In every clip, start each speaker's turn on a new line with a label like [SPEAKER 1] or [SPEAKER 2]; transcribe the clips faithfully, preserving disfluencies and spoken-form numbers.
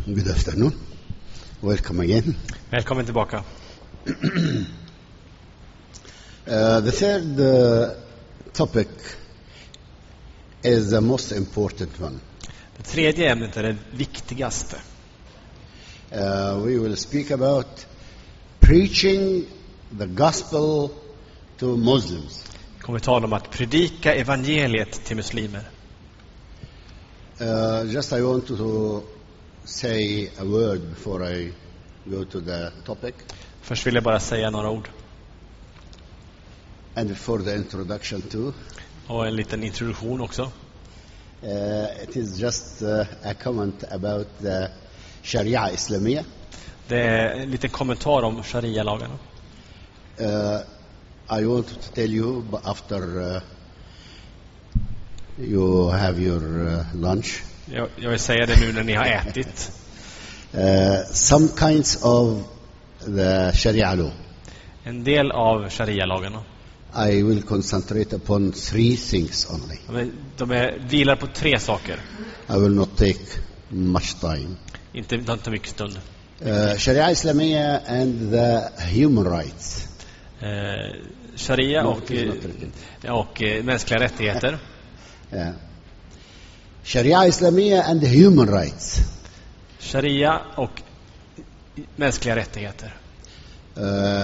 [SPEAKER 1] Good afternoon. Welcome again.
[SPEAKER 2] Välkommen tillbaka.
[SPEAKER 1] Uh, the third uh, topic is the most important one.
[SPEAKER 2] Det tredje ämnet är det viktigaste.
[SPEAKER 1] Uh, we will speak about preaching the gospel to Muslims.
[SPEAKER 2] Vi kommer tala om att predika evangeliet till muslimer.
[SPEAKER 1] Uh, just I want to say a word before I go to the topic.
[SPEAKER 2] Först vill jag bara säga några ord.
[SPEAKER 1] And before the introduction too.
[SPEAKER 2] Och en liten introduktion också.
[SPEAKER 1] Uh, it is just uh, a comment about the Sharia Islamia.
[SPEAKER 2] Det är en liten kommentar om sharia-lagarna.
[SPEAKER 1] Uh, I want to tell you after uh, you have your uh, lunch.
[SPEAKER 2] Jag, jag vill säga det nu när ni har ätit.
[SPEAKER 1] Uh, some kinds of the Sharia law.
[SPEAKER 2] En del av sharia-lagarna.
[SPEAKER 1] I will concentrate upon three things only.
[SPEAKER 2] De, är, de är, vilar på tre saker.
[SPEAKER 1] I will not take much time.
[SPEAKER 2] Inte, inte mycket stund.
[SPEAKER 1] Uh, Sharia Islamia and the human rights.
[SPEAKER 2] Eh, sharia
[SPEAKER 1] No,
[SPEAKER 2] och,
[SPEAKER 1] it is not written.
[SPEAKER 2] och eh, mänskliga rättigheter.
[SPEAKER 1] Yeah. Sharia Islamia and the human rights.
[SPEAKER 2] Sharia och mänskliga rättigheter.
[SPEAKER 1] Uh,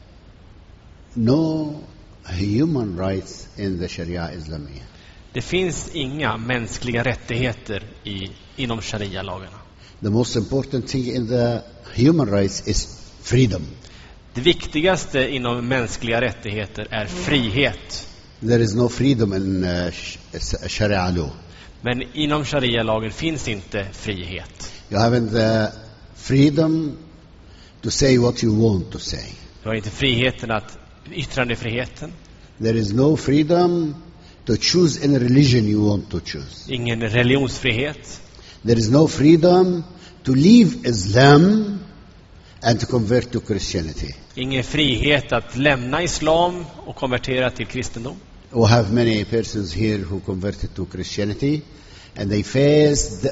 [SPEAKER 1] no human rights in the Sharia Islamia.
[SPEAKER 2] Det finns inga mänskliga rättigheter i, inom sharia-lagarna.
[SPEAKER 1] The most important thing in the human rights is freedom.
[SPEAKER 2] Det viktigaste inom mänskliga rättigheter är frihet.
[SPEAKER 1] There is no freedom in uh, sh- Sharia law.
[SPEAKER 2] Men inom sharia-lagen finns inte frihet.
[SPEAKER 1] You haven't the freedom to say what you want to say.
[SPEAKER 2] Du har inte friheten att yttrandefriheten.
[SPEAKER 1] There is no freedom to choose any religion you want to choose.
[SPEAKER 2] Ingen religionsfrihet.
[SPEAKER 1] There is no freedom to leave Islam and to convert to Christianity.
[SPEAKER 2] Ingen frihet att lämna islam och konvertera till kristendom.
[SPEAKER 1] We have many persons here who converted to Christianity and they faced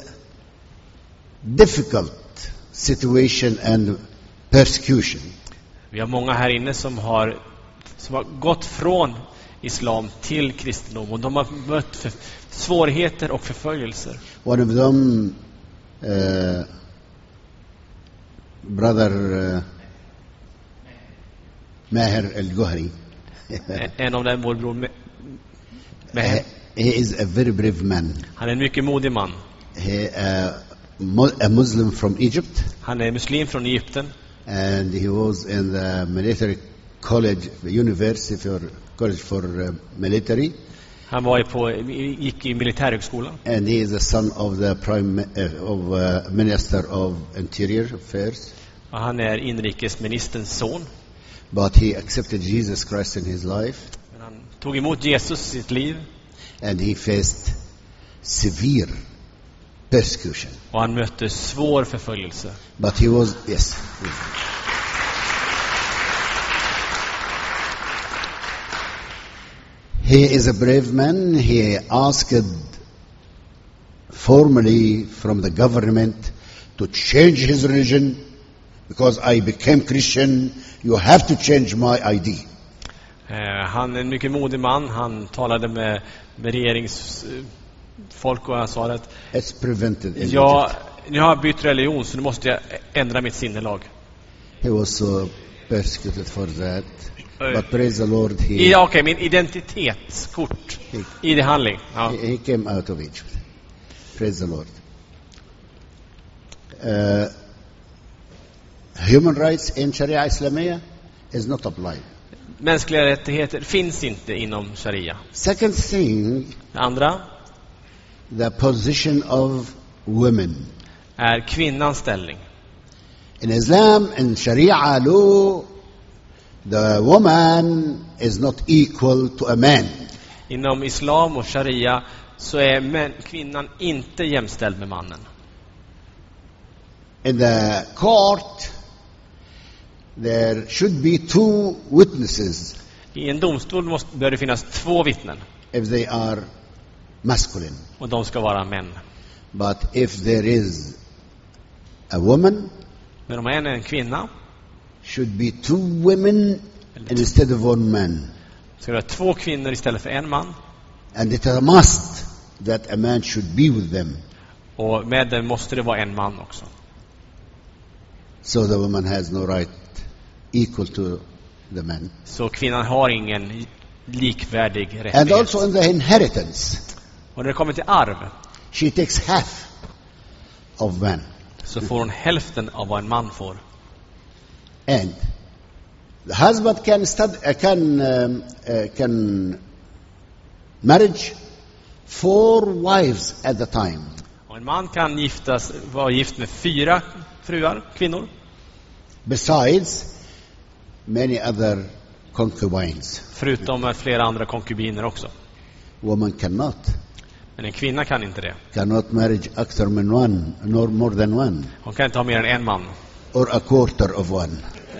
[SPEAKER 1] difficult situation and persecution.
[SPEAKER 2] Vi har många här inne som har, som har gått från islam till kristendom och de har mött för svårigheter och förföljelser.
[SPEAKER 1] One of them, uh, brother uh, Maher Al-Gohri.
[SPEAKER 2] En av dem, vår bror
[SPEAKER 1] He,
[SPEAKER 2] Meher.
[SPEAKER 1] he is a very brave man.
[SPEAKER 2] Han är en mycket modig man.
[SPEAKER 1] He uh, mu- a Muslim from Egypt,
[SPEAKER 2] Han är muslim från Egypten.
[SPEAKER 1] and he was in the military college, the university for college for uh, military,
[SPEAKER 2] Han var ju på, gick i militärhögskolan.
[SPEAKER 1] and he is the son of the prime uh, of uh, minister of interior affairs.
[SPEAKER 2] Och han är inrikesministerns son.
[SPEAKER 1] But he accepted Jesus Christ in his life,
[SPEAKER 2] Men han tog emot Jesus i sitt liv.
[SPEAKER 1] and he faced severe persecution.
[SPEAKER 2] Och han mötte svår förföljelse.
[SPEAKER 1] But he was, yes. He is a brave man. He asked formally from the government to change his religion because I became Christian. You have to change my I D.
[SPEAKER 2] Eh, han är en mycket modig man. Han talade med, med regeringsfolk och han sa att
[SPEAKER 1] It's prevented. in
[SPEAKER 2] ja,
[SPEAKER 1] Egypt.
[SPEAKER 2] nu har jag bytt religion så nu måste jag ändra mitt sinnelag.
[SPEAKER 1] He was so persecuted for that.
[SPEAKER 2] Uh,
[SPEAKER 1] But praise the Lord, he,
[SPEAKER 2] Ja, okej, min identitetskort. I det handling. Ja.
[SPEAKER 1] he, he came out of Egypt. Praise the Lord. Uh, human rights in Sharia Islamia is not applied.
[SPEAKER 2] Mänskliga rättigheter finns inte inom sharia.
[SPEAKER 1] Second thing,
[SPEAKER 2] Det andra
[SPEAKER 1] the position of women.
[SPEAKER 2] är kvinnans ställning.
[SPEAKER 1] In Islam, in Sharia law, the woman is not equal to a man.
[SPEAKER 2] Inom islam och sharia så är män, kvinnan inte jämställd med mannen.
[SPEAKER 1] In the court, there should be two witnesses
[SPEAKER 2] I en domstol måste, bör det finnas två vittnen.
[SPEAKER 1] if they are masculine.
[SPEAKER 2] Och de ska vara män.
[SPEAKER 1] But if there is A woman
[SPEAKER 2] Men om en är en kvinna
[SPEAKER 1] should be two women instead of one man.
[SPEAKER 2] ska det vara två kvinnor istället för en man.
[SPEAKER 1] And it is a must that a man should be with them.
[SPEAKER 2] Och med den måste det vara en man också.
[SPEAKER 1] So the woman has no right equal to the man.
[SPEAKER 2] Så kvinnan har ingen likvärdig
[SPEAKER 1] And
[SPEAKER 2] rättighet.
[SPEAKER 1] also in the inheritance,
[SPEAKER 2] Och när det kommer till arv
[SPEAKER 1] she takes half of man.
[SPEAKER 2] så får hon hälften av vad en man får.
[SPEAKER 1] And the husband can stud, uh, can um, uh, can marriage four wives at a time.
[SPEAKER 2] Och en man kan giftas, vara gift med fyra fruar, kvinnor.
[SPEAKER 1] Besides many other concubines.
[SPEAKER 2] Förutom med flera andra konkubiner också.
[SPEAKER 1] Woman cannot.
[SPEAKER 2] Men en kvinna kan inte det.
[SPEAKER 1] Cannot marriage akthar min one, nor more than one.
[SPEAKER 2] Hon kan inte ha mer än en man.
[SPEAKER 1] Or a quarter of one.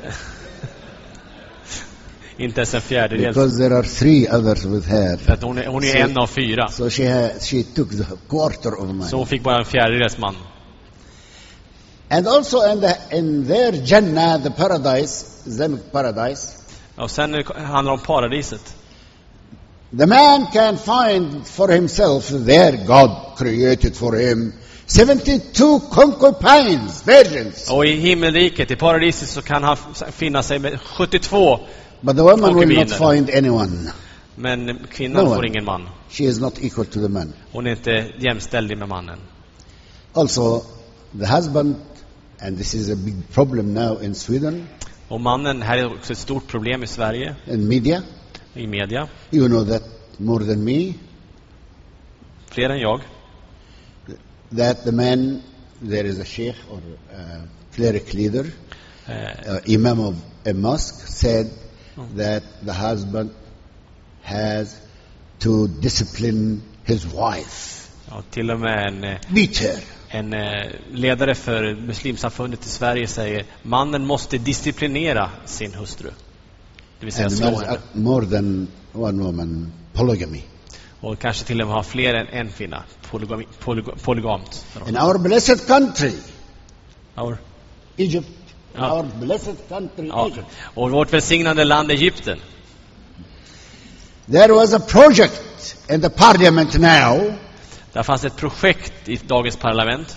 [SPEAKER 2] Inte ens en fjärdedel.
[SPEAKER 1] Because there are three others with her.
[SPEAKER 2] För att hon är, hon är
[SPEAKER 1] So-
[SPEAKER 2] en av fyra.
[SPEAKER 1] So she ha, she took the quarter of mine.
[SPEAKER 2] Så hon fick bara en fjärdedels man.
[SPEAKER 1] And also in the in their Jannah, the paradise, Islamic paradise,
[SPEAKER 2] Och sen handlar det om paradiset.
[SPEAKER 1] the man can find for himself, there God created for him, seventy-two concubines, virgins.
[SPEAKER 2] Och i himmelriket, i paradiset, så kan han finna sig med sjuttiotvå.
[SPEAKER 1] But the woman will not
[SPEAKER 2] Konkubiner.
[SPEAKER 1] find anyone.
[SPEAKER 2] Men kvinnan
[SPEAKER 1] No one.
[SPEAKER 2] får ingen man.
[SPEAKER 1] She is not equal to the man.
[SPEAKER 2] Hon är inte jämställd med mannen.
[SPEAKER 1] Also, the husband, and this is a big problem now in Sweden,
[SPEAKER 2] Och mannen, här är också ett stort problem i Sverige,
[SPEAKER 1] in media.
[SPEAKER 2] i media.
[SPEAKER 1] You know that more than me,
[SPEAKER 2] Fler än jag.
[SPEAKER 1] that the man, there is a sheikh or a cleric leader,
[SPEAKER 2] Eh,
[SPEAKER 1] uh, imam of a mosque, said that the husband has to discipline his wife,
[SPEAKER 2] ja, till och med en, eh,
[SPEAKER 1] beat her.
[SPEAKER 2] en eh, ledare för muslimsamfundet i Sverige säger mannen måste disciplinera sin hustru. Det vill säga
[SPEAKER 1] And
[SPEAKER 2] slå
[SPEAKER 1] marriage
[SPEAKER 2] henne.
[SPEAKER 1] up more than one woman, polygamy.
[SPEAKER 2] Och kanske till och med ha fler än en kvinna. Polygami, polyg, polygamt.
[SPEAKER 1] In our blessed country,
[SPEAKER 2] Our,
[SPEAKER 1] Egypt, in
[SPEAKER 2] Ja.
[SPEAKER 1] our blessed country,
[SPEAKER 2] ja.
[SPEAKER 1] Egypt,
[SPEAKER 2] Och vårt välsignade land Egypten.
[SPEAKER 1] there was a project in the parliament now,
[SPEAKER 2] Där fanns ett projekt i dagens parlament.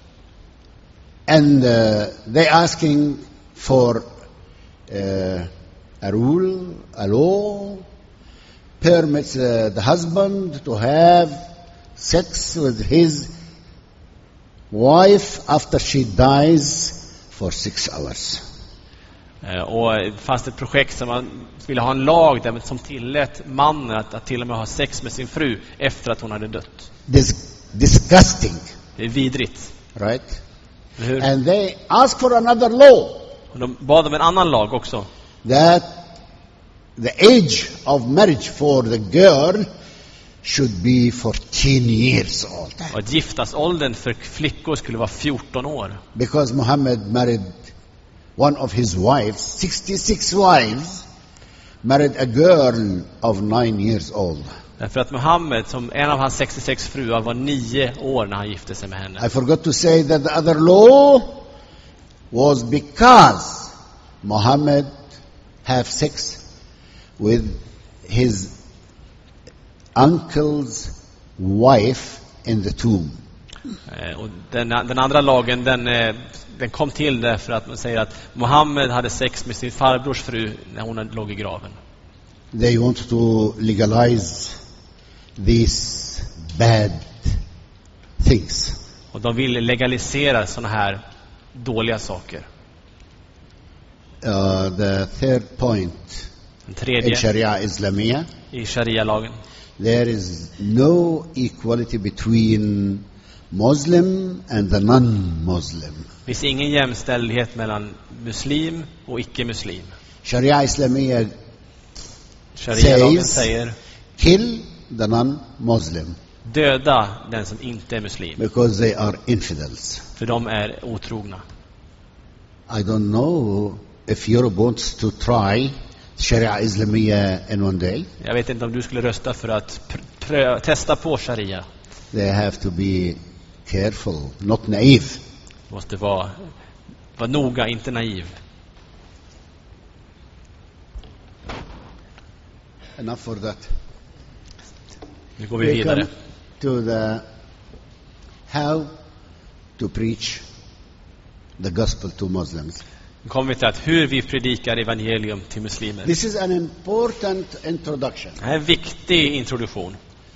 [SPEAKER 1] and uh, they asking for uh, a rule, a law, permits uh, the husband to have sex with his wife after she dies for six hours.
[SPEAKER 2] Eh, Och det fanns ett projekt som man ville ha en lag där som tillät mannen att, att till och med ha sex med sin fru efter att hon hade dött.
[SPEAKER 1] Dis- disgusting,
[SPEAKER 2] Det är vidrigt.
[SPEAKER 1] right?
[SPEAKER 2] Eller hur?
[SPEAKER 1] And they ask for another law,
[SPEAKER 2] Och de bad om en annan lag också.
[SPEAKER 1] that the age of marriage for the girl should be fourteen years old.
[SPEAKER 2] Och att giftasåldern för flickor skulle vara fjorton år.
[SPEAKER 1] Because Muhammad married one of his wives, sixty-six wives, married a girl of nine years old.
[SPEAKER 2] Därför att Muhammed, som en av hans sextiosex fruar, var nio år när han gifte sig med henne.
[SPEAKER 1] I forgot to say that the other law was because Muhammad have sex with his uncle's wife in the tomb.
[SPEAKER 2] Eh, Och den, den andra lagen, den, eh, den kom till därför att man säger att Muhammed hade sex med sin farbrors fru när hon låg i graven.
[SPEAKER 1] They want to legalize these bad things.
[SPEAKER 2] Och de ville legalisera såna här dåliga saker.
[SPEAKER 1] Uh, the third point
[SPEAKER 2] Den
[SPEAKER 1] in
[SPEAKER 2] tredje,
[SPEAKER 1] Sharia Islamia,
[SPEAKER 2] i sharia-lagen,
[SPEAKER 1] there is no equality between Muslim and the non-Muslim.
[SPEAKER 2] det finns ingen jämställdhet mellan muslim och icke-muslim.
[SPEAKER 1] Sharia Islamia
[SPEAKER 2] Sharia-lagen
[SPEAKER 1] Says-
[SPEAKER 2] säger
[SPEAKER 1] kill the non-Muslim
[SPEAKER 2] döda den som inte är muslim,
[SPEAKER 1] because they are infidels.
[SPEAKER 2] för de är otrogna.
[SPEAKER 1] I don't know if Europe wants to try Sharia Islamia in one day.
[SPEAKER 2] Jag vet inte om du skulle rösta för att pr- prö- testa på sharia.
[SPEAKER 1] They have to be careful, not naive.
[SPEAKER 2] Du måste vara, vara noga, inte naiv.
[SPEAKER 1] Enough for that.
[SPEAKER 2] Nu går vi
[SPEAKER 1] We
[SPEAKER 2] vidare.
[SPEAKER 1] come to the how to preach the gospel to Muslims.
[SPEAKER 2] Nu kommer vi till att hur vi predikar evangelium till muslimer.
[SPEAKER 1] This is an important introduction.
[SPEAKER 2] Det här är en viktig introduktion.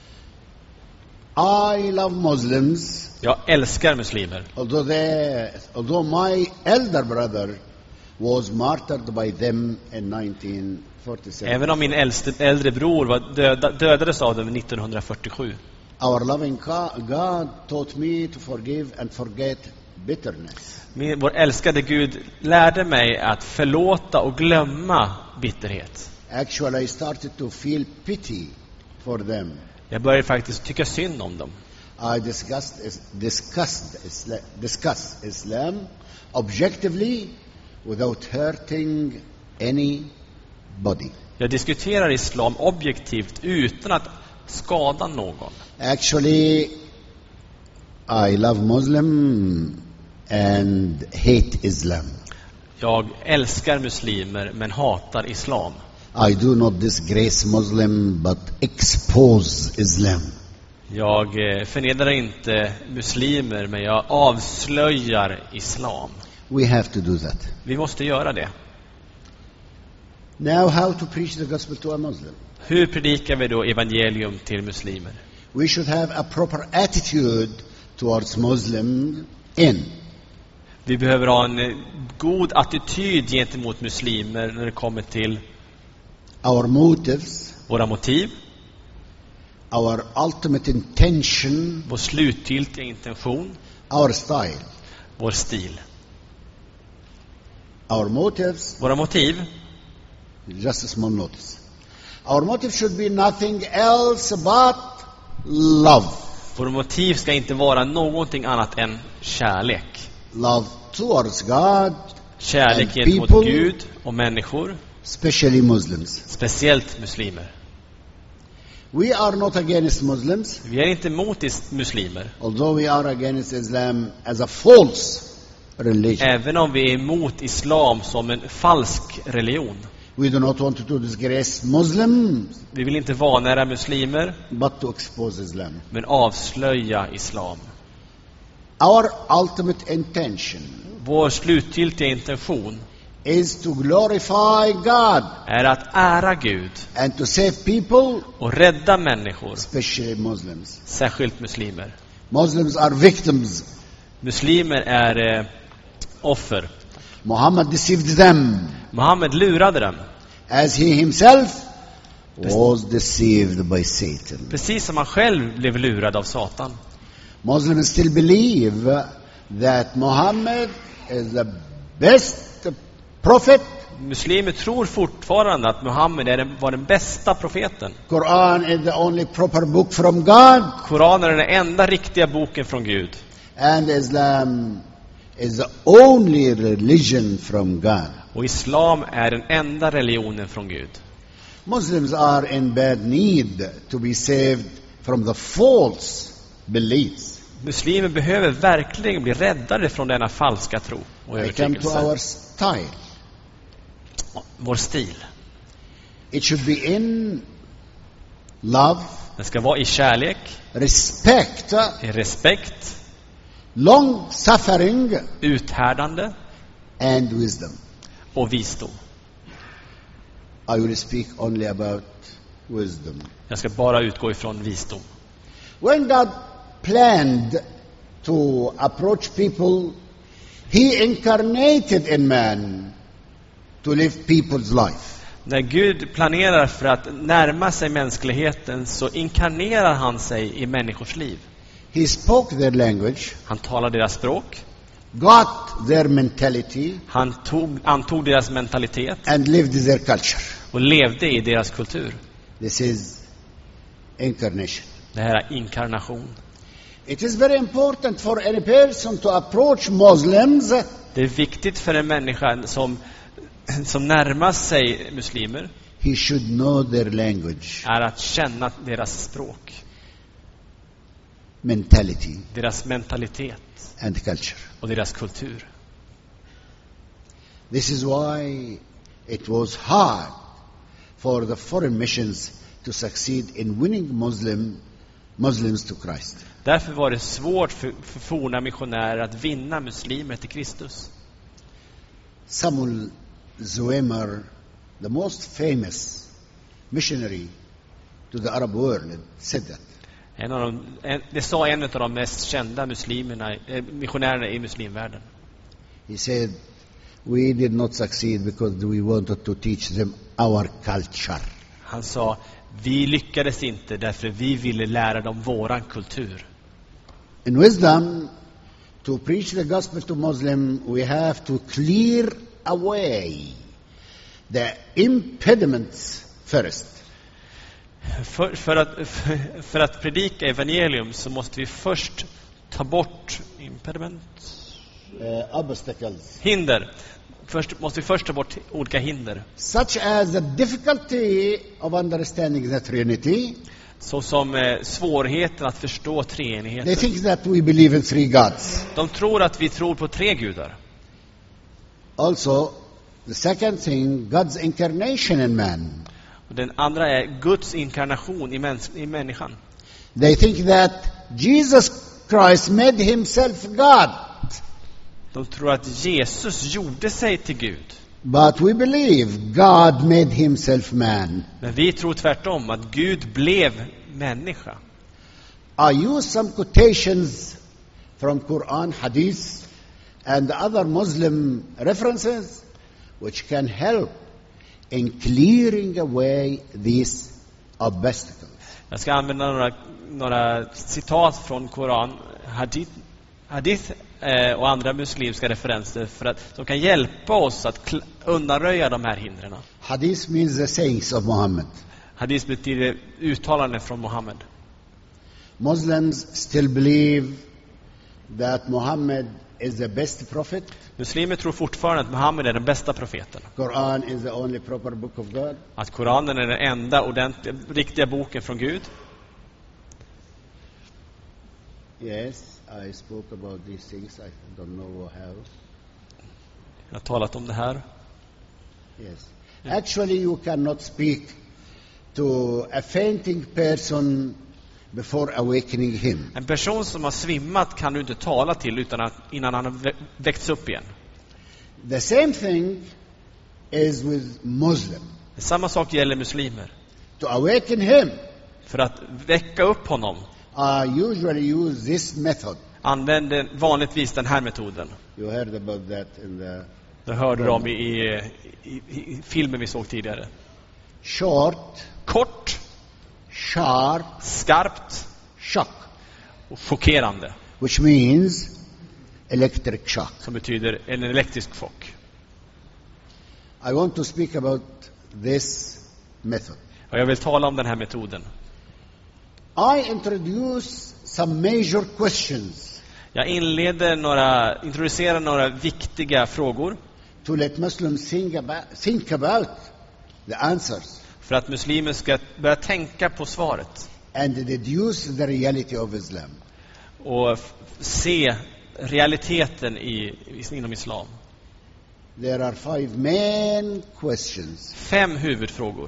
[SPEAKER 1] I love Muslims,
[SPEAKER 2] Jag älskar muslimer.
[SPEAKER 1] although they, although my elder brother was martyred by them in nineteen forty-seven.
[SPEAKER 2] Även om min äldste, äldre bror var döda, dödades av dem nittonhundrafyrtiosju.
[SPEAKER 1] Our loving God taught me to forgive and forget bitterness.
[SPEAKER 2] Min, vår älskade Gud lärde mig att förlåta och glömma bitterhet.
[SPEAKER 1] Actually, I started to feel pity for them.
[SPEAKER 2] Jag började faktiskt tycka synd om dem.
[SPEAKER 1] I discussed, discussed, Islam, discussed Islam objectively without hurting anybody.
[SPEAKER 2] Jag diskuterar islam objektivt utan att skada någon.
[SPEAKER 1] Actually, I love Muslim and hate Islam.
[SPEAKER 2] Jag älskar muslimer men hatar islam.
[SPEAKER 1] I do not disgrace Muslim but expose Islam.
[SPEAKER 2] Jag eh, förnedrar inte muslimer men jag avslöjar islam.
[SPEAKER 1] We have to do that.
[SPEAKER 2] Vi måste göra det.
[SPEAKER 1] Now, how to preach the gospel to a Muslim?
[SPEAKER 2] Hur predikar vi då evangelium till muslimer?
[SPEAKER 1] We should have a proper attitude towards Muslim in
[SPEAKER 2] Vi behöver ha en eh, god attityd gentemot muslimer när det kommer till
[SPEAKER 1] our motives,
[SPEAKER 2] våra motiv,
[SPEAKER 1] our ultimate intention,
[SPEAKER 2] vår slutgiltiga intention,
[SPEAKER 1] our style.
[SPEAKER 2] vår stil.
[SPEAKER 1] Our motives,
[SPEAKER 2] Våra motiv,
[SPEAKER 1] just a small notice. Our motive should be nothing else but love.
[SPEAKER 2] våra motiv ska inte vara någonting annat än kärlek.
[SPEAKER 1] Love towards God,
[SPEAKER 2] Kärlek
[SPEAKER 1] And
[SPEAKER 2] gentemot
[SPEAKER 1] people-
[SPEAKER 2] Gud och människor,
[SPEAKER 1] especially Muslims.
[SPEAKER 2] speciellt muslimer.
[SPEAKER 1] We are not against Muslims,
[SPEAKER 2] Vi är inte emot is- muslimer,
[SPEAKER 1] although we are against Islam as a false religion.
[SPEAKER 2] även om vi är emot islam som en falsk religion.
[SPEAKER 1] We do not want to disgrace Muslims,
[SPEAKER 2] Vi vill inte vanära muslimer,
[SPEAKER 1] but to expose Islam.
[SPEAKER 2] men avslöja islam.
[SPEAKER 1] Our ultimate intention
[SPEAKER 2] Vår slutgiltiga intention
[SPEAKER 1] is to glorify God
[SPEAKER 2] är att ära Gud
[SPEAKER 1] and to save people,
[SPEAKER 2] och rädda människor,
[SPEAKER 1] especially Muslims.
[SPEAKER 2] särskilt muslimer.
[SPEAKER 1] Muslims are victims.
[SPEAKER 2] Muslimer är eh, offer.
[SPEAKER 1] Muhammad deceived them
[SPEAKER 2] Muhammed lurade dem,
[SPEAKER 1] as he himself was deceived by Satan.
[SPEAKER 2] precis som han själv blev lurad av Satan.
[SPEAKER 1] Muslims still believe that Muhammad is the best prophet.
[SPEAKER 2] Muslimer tror fortfarande att Muhammed är den, var den bästa profeten.
[SPEAKER 1] Quran is the only proper book from God,
[SPEAKER 2] Koranen är den enda riktiga boken från Gud.
[SPEAKER 1] and Islam is the only religion from God.
[SPEAKER 2] Och islam är den enda religionen från Gud.
[SPEAKER 1] Muslims are in bad need to be saved from the false beliefs.
[SPEAKER 2] Muslimer behöver verkligen bli räddade från denna falska tro och
[SPEAKER 1] I come to
[SPEAKER 2] övertygelse.
[SPEAKER 1] our style.
[SPEAKER 2] Vår stil.
[SPEAKER 1] It should be in love,
[SPEAKER 2] Den ska vara i kärlek,
[SPEAKER 1] respect,
[SPEAKER 2] i respekt,
[SPEAKER 1] long suffering,
[SPEAKER 2] uthärdande
[SPEAKER 1] and wisdom.
[SPEAKER 2] och visdom.
[SPEAKER 1] I will speak only about wisdom.
[SPEAKER 2] Jag ska bara utgå ifrån visdom.
[SPEAKER 1] When God planned to approach people, He incarnated in man to live people's life.
[SPEAKER 2] När Gud planerar för att närma sig mänskligheten så inkarnerar han sig i människors liv.
[SPEAKER 1] He spoke their language,
[SPEAKER 2] Han talar deras språk,
[SPEAKER 1] got their mentality,
[SPEAKER 2] han tog, antog deras mentalitet
[SPEAKER 1] and lived their culture.
[SPEAKER 2] och levde i deras kultur.
[SPEAKER 1] This is incarnation.
[SPEAKER 2] Det här är inkarnation.
[SPEAKER 1] It is very important for any person to approach Muslims
[SPEAKER 2] Det är viktigt för en människa som, som närmar sig muslimer
[SPEAKER 1] he should know their language.
[SPEAKER 2] är att känna deras språk.
[SPEAKER 1] mentality
[SPEAKER 2] deras mentalitet
[SPEAKER 1] and culture.
[SPEAKER 2] och deras kultur.
[SPEAKER 1] This is why it was hard for the foreign missions to succeed in winning Muslim, Muslims to Christ.
[SPEAKER 2] Därför var det svårt för, för forna missionärer att vinna muslimer till Kristus.
[SPEAKER 1] Samuel Zuemer, the most famous missionary to the Arab world, said that.
[SPEAKER 2] En av de, en, det sa en av de mest kända muslimerna, eh, missionärerna i muslimvärlden.
[SPEAKER 1] He said, we did not succeed because we wanted to teach them our culture.
[SPEAKER 2] Han sa, vi lyckades inte därför vi ville lära dem våran kultur.
[SPEAKER 1] In wisdom, to preach the gospel to Muslim, we have to clear away the impediments first.
[SPEAKER 2] För, för, att, för, för att predika evangelium så måste vi först ta bort impediment,
[SPEAKER 1] Uh, obstacles,
[SPEAKER 2] hinder. Först måste vi först ta bort olika hinder.
[SPEAKER 1] such as the difficulty of understanding the Trinity.
[SPEAKER 2] Så som eh, svårigheten att förstå
[SPEAKER 1] They
[SPEAKER 2] treenigheten.
[SPEAKER 1] think that we believe in three gods.
[SPEAKER 2] De tror att vi tror på tre gudar.
[SPEAKER 1] Also, the second thing, God's incarnation in man.
[SPEAKER 2] Och den andra är Guds inkarnation i, mäns- i människan.
[SPEAKER 1] They think that Jesus Christ made himself God.
[SPEAKER 2] De tror att Jesus gjorde sig till Gud.
[SPEAKER 1] But we believe God made himself man.
[SPEAKER 2] Men vi tror tvärtom att Gud blev människa.
[SPEAKER 1] I use some quotations from Quran, Hadith, and other Muslim references which can help in clearing away these obstacles.
[SPEAKER 2] Jag ska använda några, några citat från Koran, Hadith, hadith eh, och andra muslimska referenser för att de kan hjälpa oss att kl- undanröja de här hindren.
[SPEAKER 1] Hadith means the sayings of Muhammad.
[SPEAKER 2] Hadith betyder uttalanden från Muhammed.
[SPEAKER 1] Muslims still believe that Muhammad is the best prophet.
[SPEAKER 2] Muslimer tror fortfarande att Muhammed är den bästa profeten.
[SPEAKER 1] Quran is the only proper book of God.
[SPEAKER 2] Att Koranen är den enda ordentliga, riktiga boken från Gud.
[SPEAKER 1] Yes, I spoke about these things. I don't know how.
[SPEAKER 2] Jag har talat om det här.
[SPEAKER 1] Yes. Actually, you cannot speak to a fainting person before awakening him.
[SPEAKER 2] En person som har svimmat kan du inte tala till utan att, innan han har vä- väckts upp igen.
[SPEAKER 1] The same thing is with Muslim.
[SPEAKER 2] Samma sak gäller muslimer.
[SPEAKER 1] To awaken him,
[SPEAKER 2] För att väcka upp honom
[SPEAKER 1] I usually use this method.
[SPEAKER 2] använder vanligtvis den här metoden.
[SPEAKER 1] You heard about that in the
[SPEAKER 2] Det hörde du om i, i, i, i filmen vi såg tidigare.
[SPEAKER 1] short,
[SPEAKER 2] Kort,
[SPEAKER 1] sharp
[SPEAKER 2] skarpt
[SPEAKER 1] shock,
[SPEAKER 2] och chockerande.
[SPEAKER 1] which means electric shock.
[SPEAKER 2] Som betyder en elektrisk chock.
[SPEAKER 1] I want to speak about this method.
[SPEAKER 2] Och jag vill tala om den här metoden.
[SPEAKER 1] I introduce some major questions
[SPEAKER 2] Jag inleder några, introducerar några viktiga frågor
[SPEAKER 1] to let Muslims think about, think about the answers
[SPEAKER 2] för att muslimer ska börja tänka på svaret
[SPEAKER 1] and deduce the reality of Islam.
[SPEAKER 2] och f- se realiteten i, inom islam.
[SPEAKER 1] There are five main questions.
[SPEAKER 2] Fem huvudfrågor.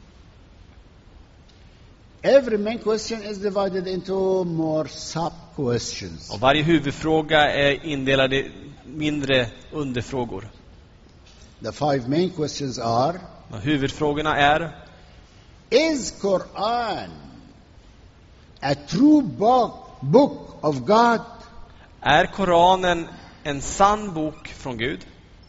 [SPEAKER 1] Every main question is divided into more sub-questions.
[SPEAKER 2] Och varje huvudfråga är indelad i mindre underfrågor.
[SPEAKER 1] The five main questions are:
[SPEAKER 2] Och huvudfrågorna är:
[SPEAKER 1] is Quran a true book, book of God?
[SPEAKER 2] är Koranen en sann bok från Gud?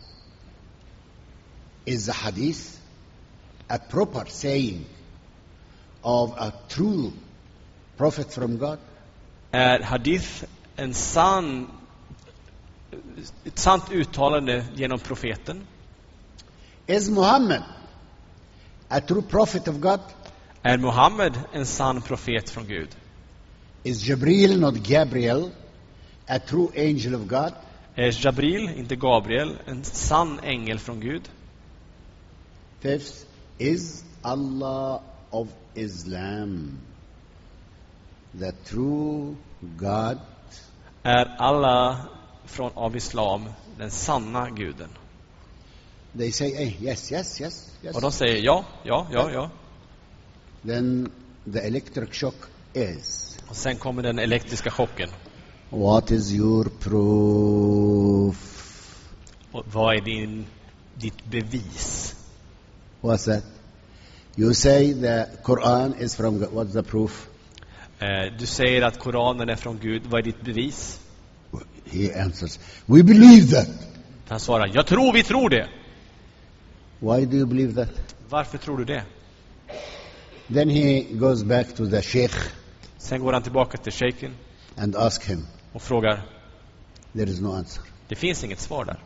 [SPEAKER 1] Is the hadith a proper saying of a true prophet from God?
[SPEAKER 2] Är hadith en sann, ett sant uttalande genom profeten?
[SPEAKER 1] Is Muhammad a true prophet of God?
[SPEAKER 2] Är Muhammed en sann profet från Gud?
[SPEAKER 1] Is Jibril, not Gabriel, a true angel of God?
[SPEAKER 2] Är Jabril, inte Gabriel, en sann ängel från Gud?
[SPEAKER 1] Fifth, is Allah of Islam the true God
[SPEAKER 2] Är alla från av islam den sanna guden?
[SPEAKER 1] they say, hey, yes, yes, yes, yes.
[SPEAKER 2] Och de säger ja, ja, ja, ja.
[SPEAKER 1] Then the electric shock is,
[SPEAKER 2] Och sen kommer den elektriska chocken.
[SPEAKER 1] what is your proof?
[SPEAKER 2] Och vad är din, ditt bevis?
[SPEAKER 1] What's that? You say the Quran is from God. What's the proof?
[SPEAKER 2] Eh, du säger att Koranen är från Gud. Vad är ditt bevis?
[SPEAKER 1] He answers, we believe that.
[SPEAKER 2] Han svarar, jag tror vi tror det.
[SPEAKER 1] Why do you believe that?
[SPEAKER 2] Varför tror du det?
[SPEAKER 1] Then he goes back to the sheikh
[SPEAKER 2] Sen går han tillbaka till shejken
[SPEAKER 1] and asks him.
[SPEAKER 2] och frågar.
[SPEAKER 1] There is no answer.
[SPEAKER 2] Det finns inget svar där.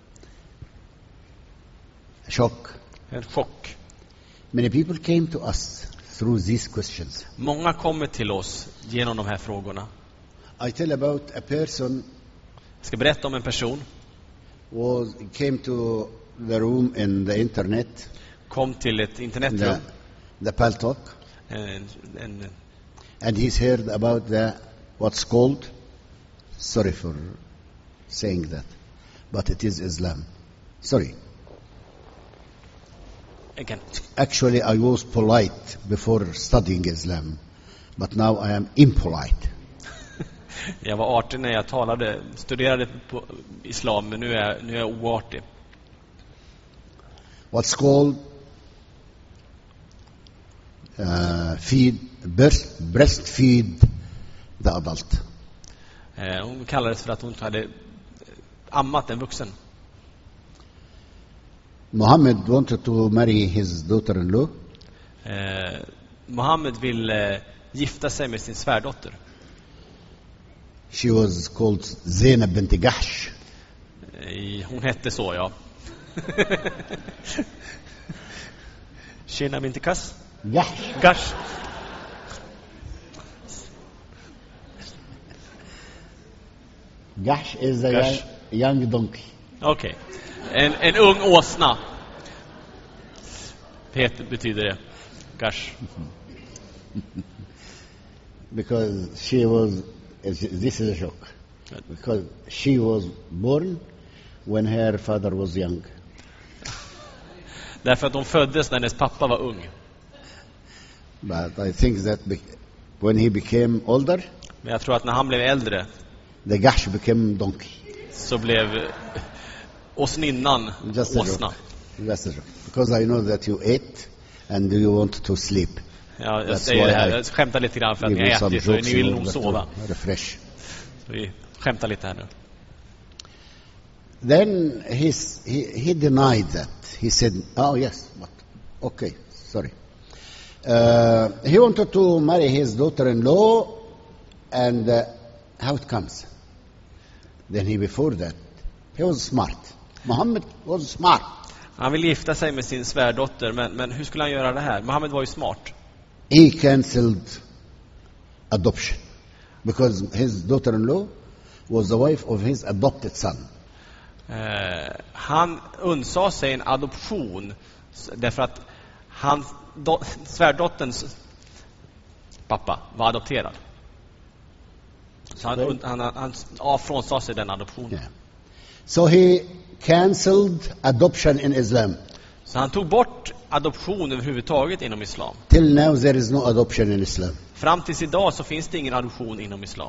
[SPEAKER 1] Shock.
[SPEAKER 2] En chock.
[SPEAKER 1] Many people came to us through these questions.
[SPEAKER 2] Många kommer till oss genom de här frågorna.
[SPEAKER 1] I tell about a person
[SPEAKER 2] Jag ska berätta om en person.
[SPEAKER 1] who came to the room in the internet,
[SPEAKER 2] Kom till ett
[SPEAKER 1] the,
[SPEAKER 2] internetrum.
[SPEAKER 1] the Paltalk,
[SPEAKER 2] En, en,
[SPEAKER 1] and he's heard about the what's called, sorry for saying that, but it is Islam. Sorry.
[SPEAKER 2] again.
[SPEAKER 1] Actually, I was polite before studying Islam, but now I am impolite.
[SPEAKER 2] Jag var artig när jag talade, studerade på islam, men nu är, nu är jag oartig.
[SPEAKER 1] What's called uh, feed, breast, breastfeed the adult.
[SPEAKER 2] Eh, hon kallades för att hon hade ammat en vuxen.
[SPEAKER 1] Muhammad wanted to marry his daughter-in-law.
[SPEAKER 2] Eh, Mohammed vill eh, gifta sig med sin svärdotter.
[SPEAKER 1] She was called Zainab bint Jahsh.
[SPEAKER 2] Eh, hon hette så, ja. Tjena min tikas.
[SPEAKER 1] Jahsh.
[SPEAKER 2] Gash.
[SPEAKER 1] Jahsh is a
[SPEAKER 2] Gash.
[SPEAKER 1] young, young donkey.
[SPEAKER 2] Okej. En, en ung åsna. Het betyder det. Gash.
[SPEAKER 1] Because she was, this is a shock. Because she was born when her father was young.
[SPEAKER 2] Därför att hon föddes när hennes pappa var ung.
[SPEAKER 1] But I think that be, when he became older,
[SPEAKER 2] Men jag tror att när han blev äldre
[SPEAKER 1] the Jahsh became donkey.
[SPEAKER 2] så blev eh, åsninnan
[SPEAKER 1] Just a
[SPEAKER 2] åsna.
[SPEAKER 1] joke. Just a joke. Because I know that you ate and you want to sleep.
[SPEAKER 2] Ja, jag
[SPEAKER 1] That's
[SPEAKER 2] säger
[SPEAKER 1] why
[SPEAKER 2] det här.
[SPEAKER 1] I
[SPEAKER 2] Jag skämtar lite grann för att
[SPEAKER 1] give
[SPEAKER 2] ni
[SPEAKER 1] you
[SPEAKER 2] har
[SPEAKER 1] some
[SPEAKER 2] ätit, så
[SPEAKER 1] jokes
[SPEAKER 2] ni vill
[SPEAKER 1] in
[SPEAKER 2] nog
[SPEAKER 1] order
[SPEAKER 2] sova.
[SPEAKER 1] to refresh.
[SPEAKER 2] Så vi skämtar lite här nu.
[SPEAKER 1] Then he's, he, he denied that. He said, oh yes, but okay, sorry. Uh, he wanted to marry his daughter-in-law, and uh, how it comes. Then he, before that, he was smart. Muhammad was smart.
[SPEAKER 2] Han vill gifta sig med sin svärdotter, men, men hur skulle han göra det här? Mohammed var ju smart.
[SPEAKER 1] He cancelled adoption because his daughter-in-law was the wife of his adopted son.
[SPEAKER 2] Eh, han undsade sig en adoption därför att hans do, svärdotterns pappa var adopterad. Så han, und, han, han, han avfrånsade sig den adoptionen.
[SPEAKER 1] Yeah. So he cancelled adoption in Islam.
[SPEAKER 2] Så han tog bort adoption överhuvudtaget inom islam.
[SPEAKER 1] Till now there is no adoption in Islam.
[SPEAKER 2] Fram tills idag så finns det ingen adoption inom islam.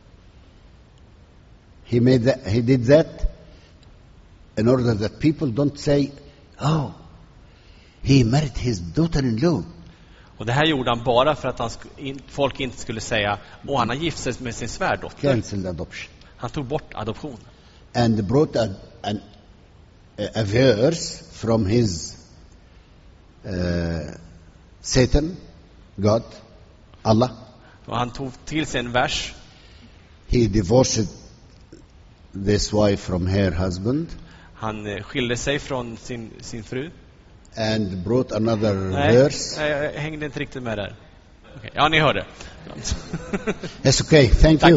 [SPEAKER 1] He made that, he did that in order that people don't say, oh, he married his daughter-in-law.
[SPEAKER 2] Och det här gjorde han bara för att han sk- in, folk inte skulle säga åh, han har gift sig med sin svärdotter.
[SPEAKER 1] Cancelled adoption.
[SPEAKER 2] Han tog bort adoption.
[SPEAKER 1] And brought a, an, a verse from his uh, Satan, God, Allah.
[SPEAKER 2] Och han tog till sig en vers.
[SPEAKER 1] He divorced this wife from her husband
[SPEAKER 2] Han eh, skilde sig från sin, sin fru.
[SPEAKER 1] and brought another
[SPEAKER 2] Nej,
[SPEAKER 1] verse.
[SPEAKER 2] jag hängde inte riktigt med där. Okay. Ja, ni hörde.
[SPEAKER 1] It's okay, thank
[SPEAKER 2] Tack.
[SPEAKER 1] you.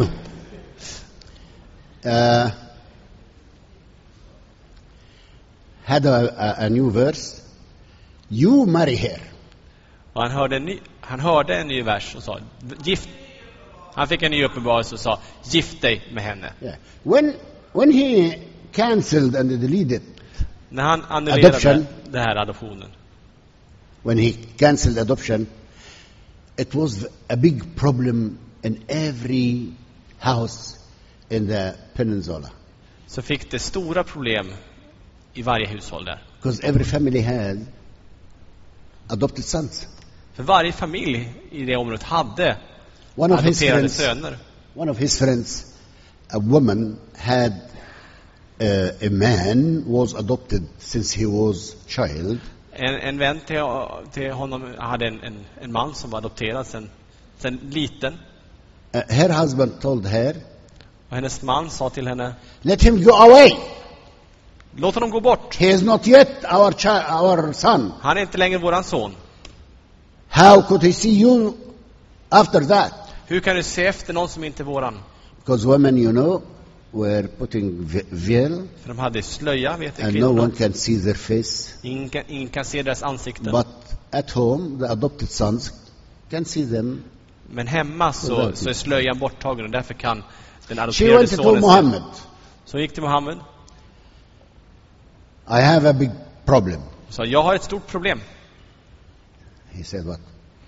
[SPEAKER 1] Uh, had a, a, a new verse. You marry her.
[SPEAKER 2] Och han hörde en ny, han hörde en ny vers och sa gift. Han fick en ny uppenbarelse och sa, gift dig med henne.
[SPEAKER 1] Yeah. When when he cancelled and deleted,
[SPEAKER 2] När han annullerade
[SPEAKER 1] Adoption.
[SPEAKER 2] den här adoptionen.
[SPEAKER 1] when he cancelled adoption, it was a big problem in every house in the peninsula.
[SPEAKER 2] Så fick det stora problem i varje hushåll där.
[SPEAKER 1] Because every family had adopted sons.
[SPEAKER 2] För varje familj i det området hade
[SPEAKER 1] One of his
[SPEAKER 2] adopterade
[SPEAKER 1] friends,
[SPEAKER 2] söner.
[SPEAKER 1] one of his friends, a woman had uh, a man was adopted since he was child.
[SPEAKER 2] En, en vän till, till honom hade en, en, en man som var adopterad sen, sen liten.
[SPEAKER 1] Uh, her husband told her,
[SPEAKER 2] Och hennes man sa till henne,
[SPEAKER 1] "Let him go away.
[SPEAKER 2] låt honom gå bort.
[SPEAKER 1] He is not yet our chi- our son.
[SPEAKER 2] Han är inte längre våran son.
[SPEAKER 1] How could he see you after that?"
[SPEAKER 2] Hur kan du se efter någon som inte är våran?
[SPEAKER 1] Because women, you know, were putting ve- veil,
[SPEAKER 2] För de hade slöja, vet
[SPEAKER 1] and no
[SPEAKER 2] kvinnorna.
[SPEAKER 1] one can see their face.
[SPEAKER 2] Ingen, kan- ingen kan se deras ansikten.
[SPEAKER 1] But at home, the adopted sons can see them.
[SPEAKER 2] Men hemma så, så är slöjan borttagen och därför kan den
[SPEAKER 1] She
[SPEAKER 2] adopterade
[SPEAKER 1] went to
[SPEAKER 2] sonen se.
[SPEAKER 1] Muhammad.
[SPEAKER 2] Så hon gick till Mohammed
[SPEAKER 1] "I have a big problem."
[SPEAKER 2] och sa, jag har ett stort problem.
[SPEAKER 1] He said, "What?"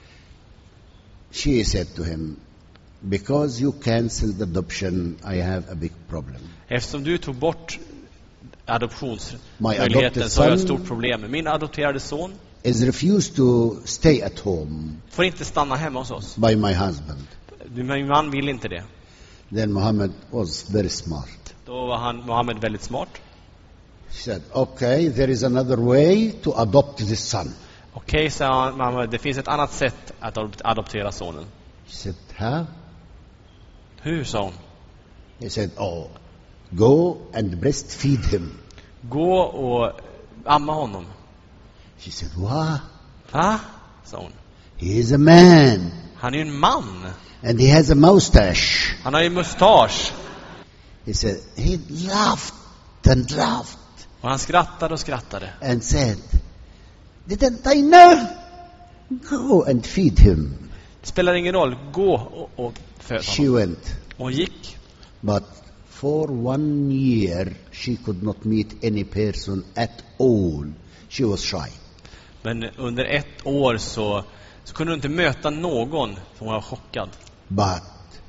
[SPEAKER 1] She said to him, "Because you cancelled adoption, I have a big problem.
[SPEAKER 2] Eftersom du tog bort
[SPEAKER 1] My
[SPEAKER 2] adoptionsmöjligheten
[SPEAKER 1] adopted
[SPEAKER 2] så har jag ett
[SPEAKER 1] son-
[SPEAKER 2] stort problem. Min adopterade son
[SPEAKER 1] Is refused to stay at home
[SPEAKER 2] får inte stanna hemma hos oss.
[SPEAKER 1] by my husband."
[SPEAKER 2] Min man vill inte det.
[SPEAKER 1] Then Muhammad was very smart.
[SPEAKER 2] Då var han, Mohammed väldigt smart.
[SPEAKER 1] He said, "Okay, there is another way to adopt this son."
[SPEAKER 2] Okej, sa han, Mohammed, det finns ett annat sätt att adop- adoptera sonen.
[SPEAKER 1] He said, "How?"
[SPEAKER 2] Hur, sa hon?
[SPEAKER 1] He said, "Oh, go and breastfeed him."
[SPEAKER 2] Gå och amma honom.
[SPEAKER 1] She said, "What?
[SPEAKER 2] Va? Sa hon.
[SPEAKER 1] He is a man,
[SPEAKER 2] Han är ju en man.
[SPEAKER 1] and he has a mustache."
[SPEAKER 2] Han har ju mustasch.
[SPEAKER 1] He said, he laughed and laughed
[SPEAKER 2] Och han skrattade och skrattade.
[SPEAKER 1] and said, "Didn't I know? Go and feed him."
[SPEAKER 2] Det spelar ingen roll. Gå och, och föd
[SPEAKER 1] She
[SPEAKER 2] honom.
[SPEAKER 1] went,
[SPEAKER 2] Och hon gick.
[SPEAKER 1] but for one year she could not meet any person at all. She was shy.
[SPEAKER 2] Men under ett år så, så kunde hon inte möta någon, för hon var chockad.
[SPEAKER 1] But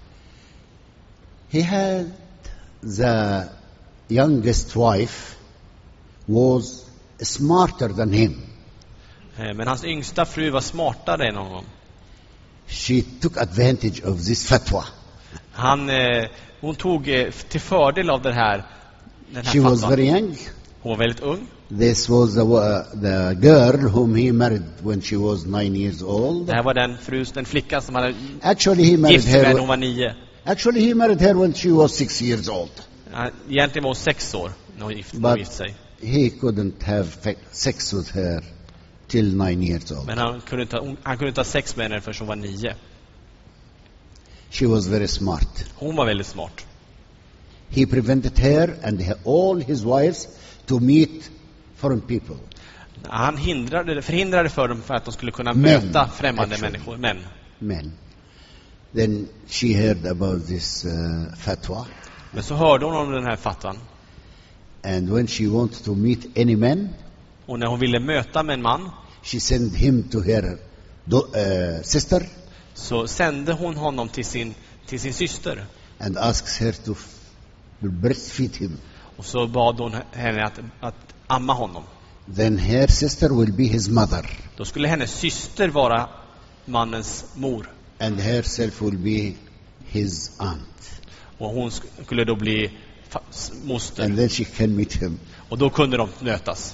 [SPEAKER 1] he had the youngest wife was smarter than him.
[SPEAKER 2] Eh, Men hans yngsta fru var smartare än honom.
[SPEAKER 1] She took advantage of this fatwa.
[SPEAKER 2] Han, eh, hon tog eh, till fördel av det här, den här
[SPEAKER 1] She was
[SPEAKER 2] fatwan.
[SPEAKER 1] very young.
[SPEAKER 2] Hon var väldigt ung.
[SPEAKER 1] This was the, uh, the girl whom he married when she was nine years old.
[SPEAKER 2] Det här var den fru, den flicka som hade
[SPEAKER 1] Actually, he married
[SPEAKER 2] gift sig med när hon
[SPEAKER 1] her.
[SPEAKER 2] var nio.
[SPEAKER 1] Actually, he married her when she was six years old.
[SPEAKER 2] Ja, egentligen var hon sex år när hon gift, när
[SPEAKER 1] But-
[SPEAKER 2] hon gift sig.
[SPEAKER 1] He couldn't have fe- sex with her till nine years old.
[SPEAKER 2] Men han kunde inte, ha- han kunde inte ha sex med henne förrän hon var nio.
[SPEAKER 1] She was very smart.
[SPEAKER 2] Hon var väldigt smart.
[SPEAKER 1] He prevented her and he- all his wives to meet foreign people.
[SPEAKER 2] Han hindrade, förhindrade för dem för att de skulle kunna
[SPEAKER 1] Men,
[SPEAKER 2] möta främmande
[SPEAKER 1] actually.
[SPEAKER 2] människor. Men
[SPEAKER 1] Men. Then she heard about this uh, fatwa.
[SPEAKER 2] Men så hörde hon om den här fatwan.
[SPEAKER 1] And when she wanted to meet any man,
[SPEAKER 2] Och när hon ville möta med en man
[SPEAKER 1] she sent him to her do- uh, sister
[SPEAKER 2] så sände hon honom till sin, till sin syster.
[SPEAKER 1] and asks her to f- breastfeed him.
[SPEAKER 2] Och så bad hon henne att, att amma honom.
[SPEAKER 1] Then her sister will be his mother,
[SPEAKER 2] Då skulle hennes syster vara mannens mor.
[SPEAKER 1] and herself will be his aunt.
[SPEAKER 2] Och hon sk- skulle då bli fa- s- moster.
[SPEAKER 1] And then she can meet him.
[SPEAKER 2] Och då kunde de mötas.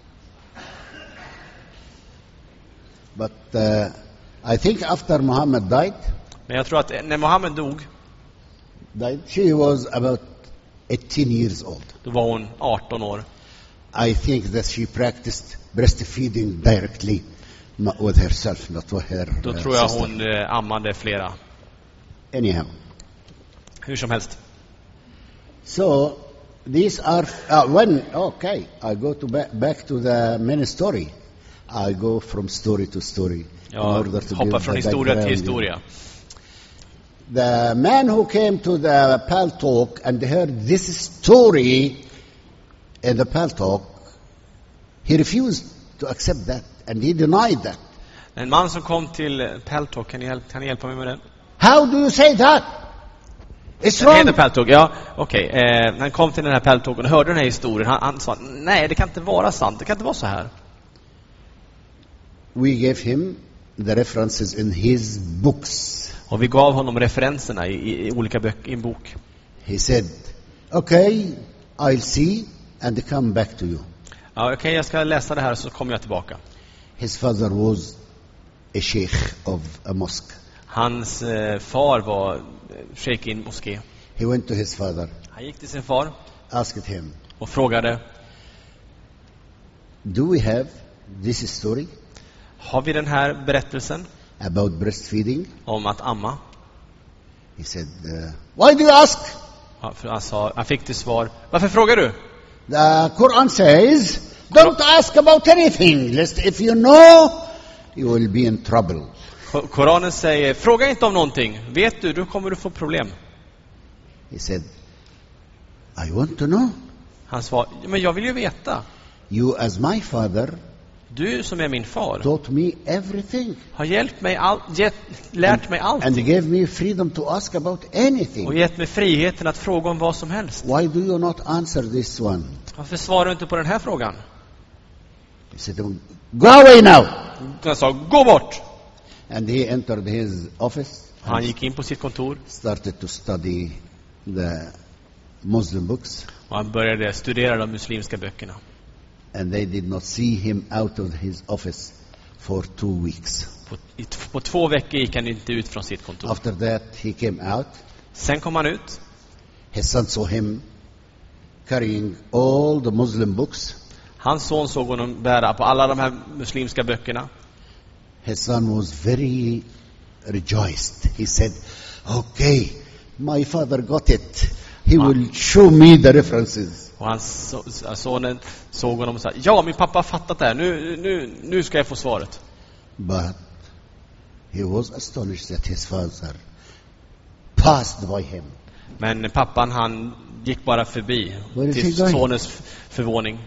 [SPEAKER 1] But uh, I think after Muhammad died,
[SPEAKER 2] Men jag tror att när Mohammed dog,
[SPEAKER 1] died, she was about eighteen years old.
[SPEAKER 2] då var hon arton år.
[SPEAKER 1] I think that she practiced breastfeeding directly m- with herself, not with her
[SPEAKER 2] Då
[SPEAKER 1] uh,
[SPEAKER 2] tror jag
[SPEAKER 1] sister.
[SPEAKER 2] hon eh, ammade flera.
[SPEAKER 1] Anyhow,
[SPEAKER 2] Hur som helst.
[SPEAKER 1] so these are uh, when okay. I go to ba- back to the main story. I go from story to story in
[SPEAKER 2] Jag
[SPEAKER 1] order to
[SPEAKER 2] hoppar
[SPEAKER 1] give
[SPEAKER 2] från
[SPEAKER 1] the
[SPEAKER 2] historia till
[SPEAKER 1] background.
[SPEAKER 2] historia.
[SPEAKER 1] The man who came to the Pal Talk and heard this story in the Pal Talk, he refused to accept that and he denied that.
[SPEAKER 2] En man som kom till Peltok, kan ni hjälpa, kan ni hjälpa mig med det?
[SPEAKER 1] How do you say that? It's
[SPEAKER 2] Den heter
[SPEAKER 1] wrong.
[SPEAKER 2] Peltok, ja, okej. Okay. Eh, han kom till den här Peltoken och hörde den här historien. Han, han sa, nej, det kan inte vara sant. Det kan inte vara så här.
[SPEAKER 1] We gave him the references in his books.
[SPEAKER 2] Och vi gav honom referenserna i, i, i olika böcker, i en bok.
[SPEAKER 1] He said, okay, I'll see and come back to you.
[SPEAKER 2] Ja, okej, okay, jag ska läsa det här så kommer jag tillbaka.
[SPEAKER 1] His father was a sheikh of a mosque.
[SPEAKER 2] Hans eh, far var sheikh i en moské.
[SPEAKER 1] He went to his father,
[SPEAKER 2] Han gick till sin far
[SPEAKER 1] asked him,
[SPEAKER 2] och frågade,
[SPEAKER 1] do we have this story
[SPEAKER 2] har vi den här berättelsen
[SPEAKER 1] about breastfeeding?
[SPEAKER 2] om att amma?
[SPEAKER 1] He said, uh, why do you ask?
[SPEAKER 2] Ja, för han, sa, han fick till svar, varför frågar du?
[SPEAKER 1] The Quran says, don't ask about anything, lest if you know, you will be in trouble.
[SPEAKER 2] Ko- Koranen säger, fråga inte om någonting. Vet du, då kommer du få problem.
[SPEAKER 1] He said, I want to know.
[SPEAKER 2] Han sa, men jag vill ju veta.
[SPEAKER 1] You as my father
[SPEAKER 2] Du som är min far
[SPEAKER 1] taught me everything
[SPEAKER 2] har hjälpt mig all, gett, lärt mig allt
[SPEAKER 1] and gave me freedom to ask about
[SPEAKER 2] och
[SPEAKER 1] anything.
[SPEAKER 2] gett mig friheten att fråga om vad som helst.
[SPEAKER 1] Why do you not answer this one?
[SPEAKER 2] Varför svarar du inte på den här frågan?
[SPEAKER 1] He said, go away now.
[SPEAKER 2] Han sa, gå bort.
[SPEAKER 1] And he entered his office
[SPEAKER 2] Han
[SPEAKER 1] and
[SPEAKER 2] gick in på sitt kontor
[SPEAKER 1] started to study the Muslim books.
[SPEAKER 2] och han började studera de muslimska böckerna.
[SPEAKER 1] And they did not see him out of his office for two weeks.
[SPEAKER 2] På, i, på två veckor gick han inte ut från sitt kontor.
[SPEAKER 1] After that, he came out.
[SPEAKER 2] Sen kom han ut.
[SPEAKER 1] His son saw him carrying all the Muslim books.
[SPEAKER 2] Hans son såg honom bära på alla de här muslimska böckerna.
[SPEAKER 1] His son was very rejoiced. He said, okay, my father got it. He
[SPEAKER 2] Ah.
[SPEAKER 1] will show me the references.
[SPEAKER 2] Och hans so- sonen såg honom och sa, ja, min pappa har fattat det här. Nu, nu, nu ska jag få svaret.
[SPEAKER 1] But he was astonished that his father passed by him.
[SPEAKER 2] Men pappan, han gick bara förbi
[SPEAKER 1] Where is
[SPEAKER 2] till
[SPEAKER 1] he going?
[SPEAKER 2] sonens f- förvåning.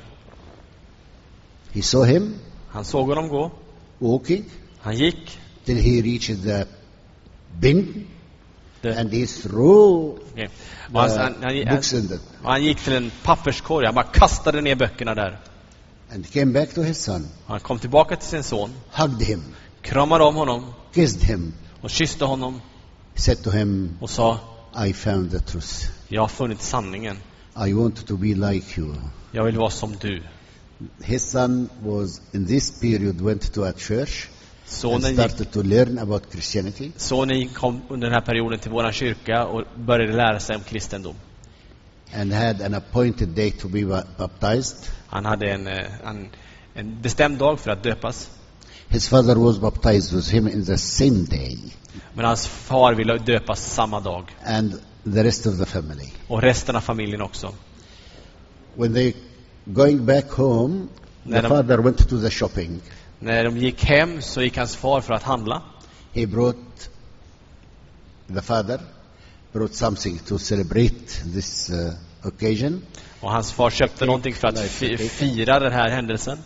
[SPEAKER 1] He saw him
[SPEAKER 2] Han såg honom gå.
[SPEAKER 1] walking
[SPEAKER 2] Han gick.
[SPEAKER 1] till he reached the bin
[SPEAKER 2] Det,
[SPEAKER 1] and he threw
[SPEAKER 2] okay. och han,
[SPEAKER 1] the
[SPEAKER 2] han, han,
[SPEAKER 1] books
[SPEAKER 2] han,
[SPEAKER 1] in it
[SPEAKER 2] och han gick till en papperskorg. Han bara kastade ner böckerna där.
[SPEAKER 1] and came back to his son,
[SPEAKER 2] Han kom tillbaka till sin son,
[SPEAKER 1] hugged him,
[SPEAKER 2] kramade om honom
[SPEAKER 1] kissed him,
[SPEAKER 2] och kysste honom
[SPEAKER 1] said to him,
[SPEAKER 2] och sa,
[SPEAKER 1] I found the truth.
[SPEAKER 2] jag har funnit sanningen.
[SPEAKER 1] I want to be like you.
[SPEAKER 2] Jag vill vara som du.
[SPEAKER 1] His son was in this period went to a church and
[SPEAKER 2] Sonen gick,
[SPEAKER 1] started to learn about Christianity.
[SPEAKER 2] sonen kom under den här perioden till våran kyrka och började lära sig om kristendom.
[SPEAKER 1] And had an appointed day to be ba- baptized.
[SPEAKER 2] Han hade en, eh, en, en bestämd dag för att döpas.
[SPEAKER 1] His father was baptized with him in the same day,
[SPEAKER 2] Men hans far ville döpas samma dag.
[SPEAKER 1] and the rest of the family.
[SPEAKER 2] Och resten av familjen också.
[SPEAKER 1] When they going back home, the
[SPEAKER 2] När de-
[SPEAKER 1] father went to the shopping.
[SPEAKER 2] När de gick hem så gick hans far för att handla.
[SPEAKER 1] He brought, the father brought something to celebrate this uh, occasion.
[SPEAKER 2] Och hans far köpte någonting för att fi- fira den här händelsen.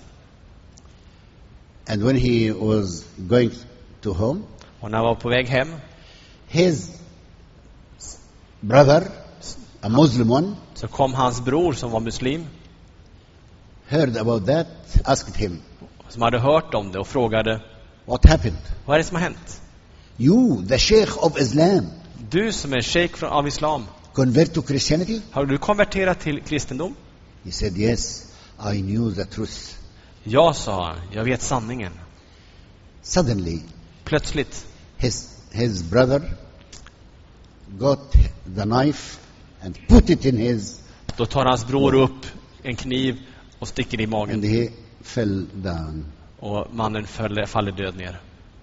[SPEAKER 1] And when he was going to home,
[SPEAKER 2] Och när han var på väg hem
[SPEAKER 1] his brother, a Muslim one,
[SPEAKER 2] så kom hans bror som var muslim,
[SPEAKER 1] heard about that, asked him,
[SPEAKER 2] som hade hört om det och frågade,
[SPEAKER 1] what happened?
[SPEAKER 2] vad är det som har hänt?
[SPEAKER 1] You, the Sheikh of Islam,
[SPEAKER 2] Du som är sheikh från, av islam,
[SPEAKER 1] convert to Christianity?
[SPEAKER 2] har du konverterat till kristendom?
[SPEAKER 1] He said, yes, I knew the truth.
[SPEAKER 2] Ja, sa han, jag vet sanningen.
[SPEAKER 1] Suddenly,
[SPEAKER 2] Plötsligt
[SPEAKER 1] his, his brother got the knife and put it in his,
[SPEAKER 2] då tar hans bror upp en kniv och sticker i
[SPEAKER 1] and
[SPEAKER 2] magen.
[SPEAKER 1] he fell down.
[SPEAKER 2] Och mannen föll, faller död ner.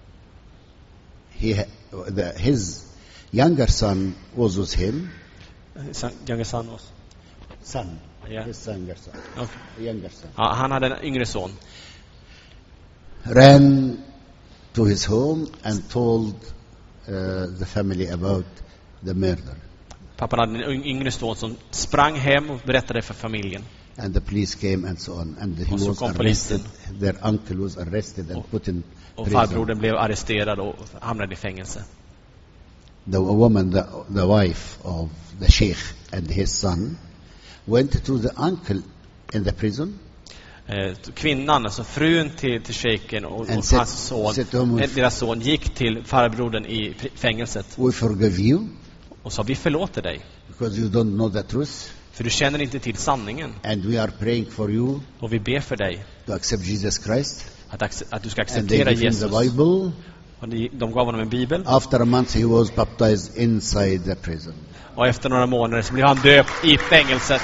[SPEAKER 1] He, the, his younger son was with him.
[SPEAKER 2] Younger son was.
[SPEAKER 1] Son,
[SPEAKER 2] Yeah.
[SPEAKER 1] his younger son,
[SPEAKER 2] Okay.
[SPEAKER 1] younger son,
[SPEAKER 2] Ja, han hade en yngre son.
[SPEAKER 1] ran to his home and told uh, the family about the murder.
[SPEAKER 2] Pappan hade en yngre son som sprang hem och berättade för familjen.
[SPEAKER 1] And the police came and so on. And he
[SPEAKER 2] Och så
[SPEAKER 1] was
[SPEAKER 2] kom
[SPEAKER 1] arrested.
[SPEAKER 2] polisen.
[SPEAKER 1] Their uncle was arrested and
[SPEAKER 2] Och-
[SPEAKER 1] put in
[SPEAKER 2] Och
[SPEAKER 1] prison.
[SPEAKER 2] farbrodern blev arresterad och hamnade i fängelse.
[SPEAKER 1] The woman, the, the wife of the sheikh and his son, went to the uncle in the prison
[SPEAKER 2] Eh, Kvinnan, alltså frun till, till shejken och, och
[SPEAKER 1] And said-
[SPEAKER 2] hans son,
[SPEAKER 1] said to him,
[SPEAKER 2] eh, deras son, gick till farbrodern i fri- fängelset
[SPEAKER 1] we forgive you
[SPEAKER 2] och sa: vi förlåter dig,
[SPEAKER 1] because you don't know the truth,
[SPEAKER 2] för du känner inte till sanningen,
[SPEAKER 1] and we are praying for you
[SPEAKER 2] och vi ber för dig
[SPEAKER 1] to accept Jesus Christ.
[SPEAKER 2] att, acce- att du ska
[SPEAKER 1] And they
[SPEAKER 2] acceptera
[SPEAKER 1] gave him
[SPEAKER 2] Jesus.
[SPEAKER 1] the Bible.
[SPEAKER 2] Och de, de gav honom en bibel,
[SPEAKER 1] After a month, he was baptized inside the prison.
[SPEAKER 2] och efter några månader så blev han döpt i fängelset.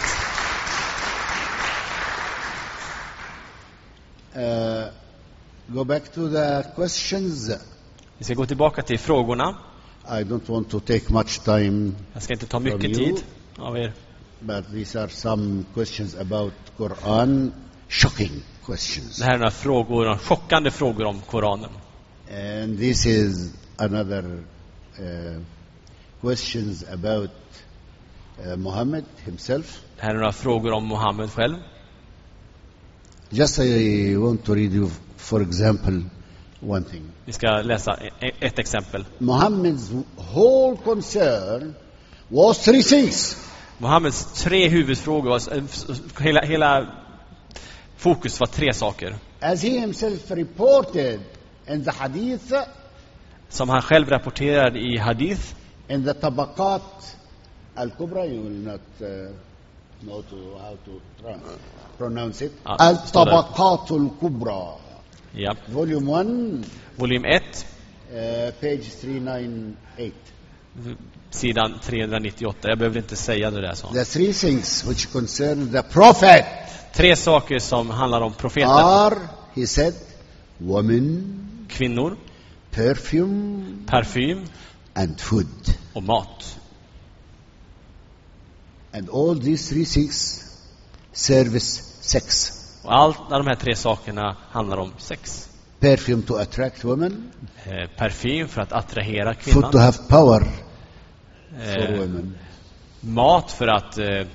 [SPEAKER 1] Uh, go back to the questions.
[SPEAKER 2] Vi ska gå tillbaka till frågorna.
[SPEAKER 1] I don't want to take much time,
[SPEAKER 2] Jag ska inte ta mycket
[SPEAKER 1] From you.
[SPEAKER 2] tid av er.
[SPEAKER 1] but these are some questions about Quran, shocking questions.
[SPEAKER 2] Det här är några frågor, några chockande frågor om Koranen.
[SPEAKER 1] And this is another uh, questions about uh, Muhammad himself.
[SPEAKER 2] Det här är några frågor om Mohammed själv.
[SPEAKER 1] Just I want to read you, for example, one thing.
[SPEAKER 2] Vi ska läsa e- ett exempel.
[SPEAKER 1] Muhammad's whole concern was three things.
[SPEAKER 2] Mohammeds tre huvudfrågor var, eh, f- hela, hela fokus var tre saker.
[SPEAKER 1] As he himself reported in the hadith,
[SPEAKER 2] Som han själv rapporterade i hadith,
[SPEAKER 1] in the Tabaqat al-Kubra, you will not uh, know to, how to tra- pronounce it.
[SPEAKER 2] Ah,
[SPEAKER 1] Al-Tabaqat al-Kubra,
[SPEAKER 2] ja,
[SPEAKER 1] volume one,
[SPEAKER 2] volym ett,
[SPEAKER 1] uh, page three ninety-eight.
[SPEAKER 2] sidan trehundranittioåtta. Jag behöver inte säga det där. Så.
[SPEAKER 1] The three things which concern the Prophet
[SPEAKER 2] Tre saker som handlar om profeten.
[SPEAKER 1] are, he said, women,
[SPEAKER 2] Kvinnor,
[SPEAKER 1] perfume,
[SPEAKER 2] parfym
[SPEAKER 1] and food.
[SPEAKER 2] och mat.
[SPEAKER 1] And all these three things service sex.
[SPEAKER 2] Och allt av de här tre sakerna handlar om sex.
[SPEAKER 1] Perfume to attract women,
[SPEAKER 2] Eh, parfym för att attrahera
[SPEAKER 1] food to
[SPEAKER 2] kvinnan.
[SPEAKER 1] have power for
[SPEAKER 2] Eh,
[SPEAKER 1] women.
[SPEAKER 2] mat för att eh,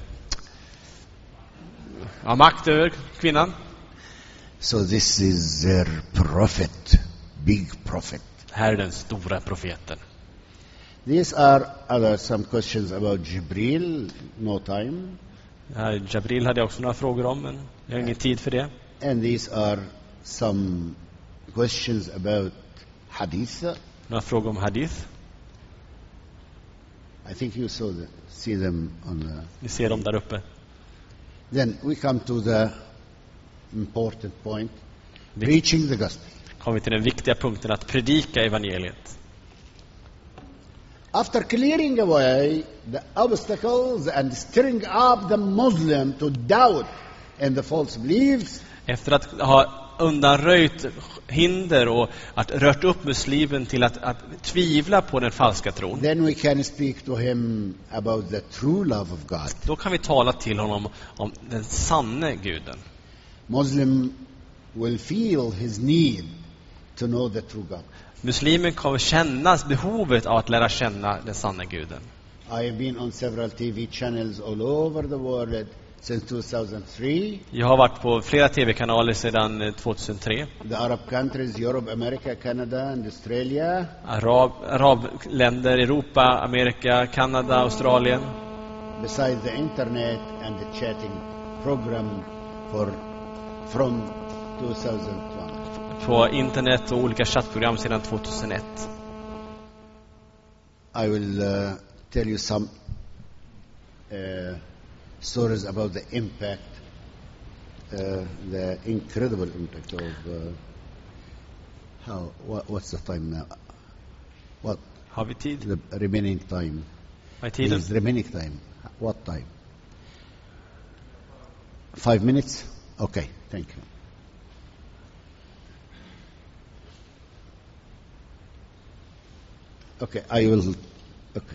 [SPEAKER 2] ha makt över kvinnan.
[SPEAKER 1] So this is their prophet, big prophet.
[SPEAKER 2] Här är den stora profeten.
[SPEAKER 1] These are other some questions about Jibril, no time.
[SPEAKER 2] Här, Jabril hade jag också några frågor om, men jag har ingen tid för det.
[SPEAKER 1] And these are some questions about hadith.
[SPEAKER 2] Några frågor om hadith.
[SPEAKER 1] I think you saw the, see them on the...
[SPEAKER 2] Ni ser dem där uppe.
[SPEAKER 1] Then we come to the important point,
[SPEAKER 2] Vi
[SPEAKER 1] preaching the gospel.
[SPEAKER 2] kommer till den viktiga punkten att predika evangeliet.
[SPEAKER 1] After clearing away the obstacles and stirring up the Muslim to doubt in the false beliefs,
[SPEAKER 2] Efter att ha undanröjt hinder och att rört upp muslimen till att, att tvivla på den falska tron,
[SPEAKER 1] then we can speak to him about the true love of God.
[SPEAKER 2] då kan vi tala till honom om den sanne guden.
[SPEAKER 1] Muslim will feel his need to know the true God.
[SPEAKER 2] Muslimen kommer känna behovet av att lära känna den sanne guden.
[SPEAKER 1] I have been on several T V channels all over the world since two thousand three.
[SPEAKER 2] Jag har varit på flera tv-kanaler sedan eh, tjugohundratre.
[SPEAKER 1] The Arab countries, Europe, America, Canada, and Australia.
[SPEAKER 2] Arab, arabländer, Europa, Amerika, Kanada, Australien.
[SPEAKER 1] Besides the internet and the chatting program for from two thousand one.
[SPEAKER 2] På internet och olika chattprogram sedan tjugohundraett.
[SPEAKER 1] I will uh, tell you some uh, stories about the impact, uh, the incredible impact of uh, how. What, what's the time now? What
[SPEAKER 2] Har vi tid?
[SPEAKER 1] the remaining time?
[SPEAKER 2] Vad är tiden?
[SPEAKER 1] Is remaining time? What time? Five minutes. Okay, thank you. Okay, I will. Okay.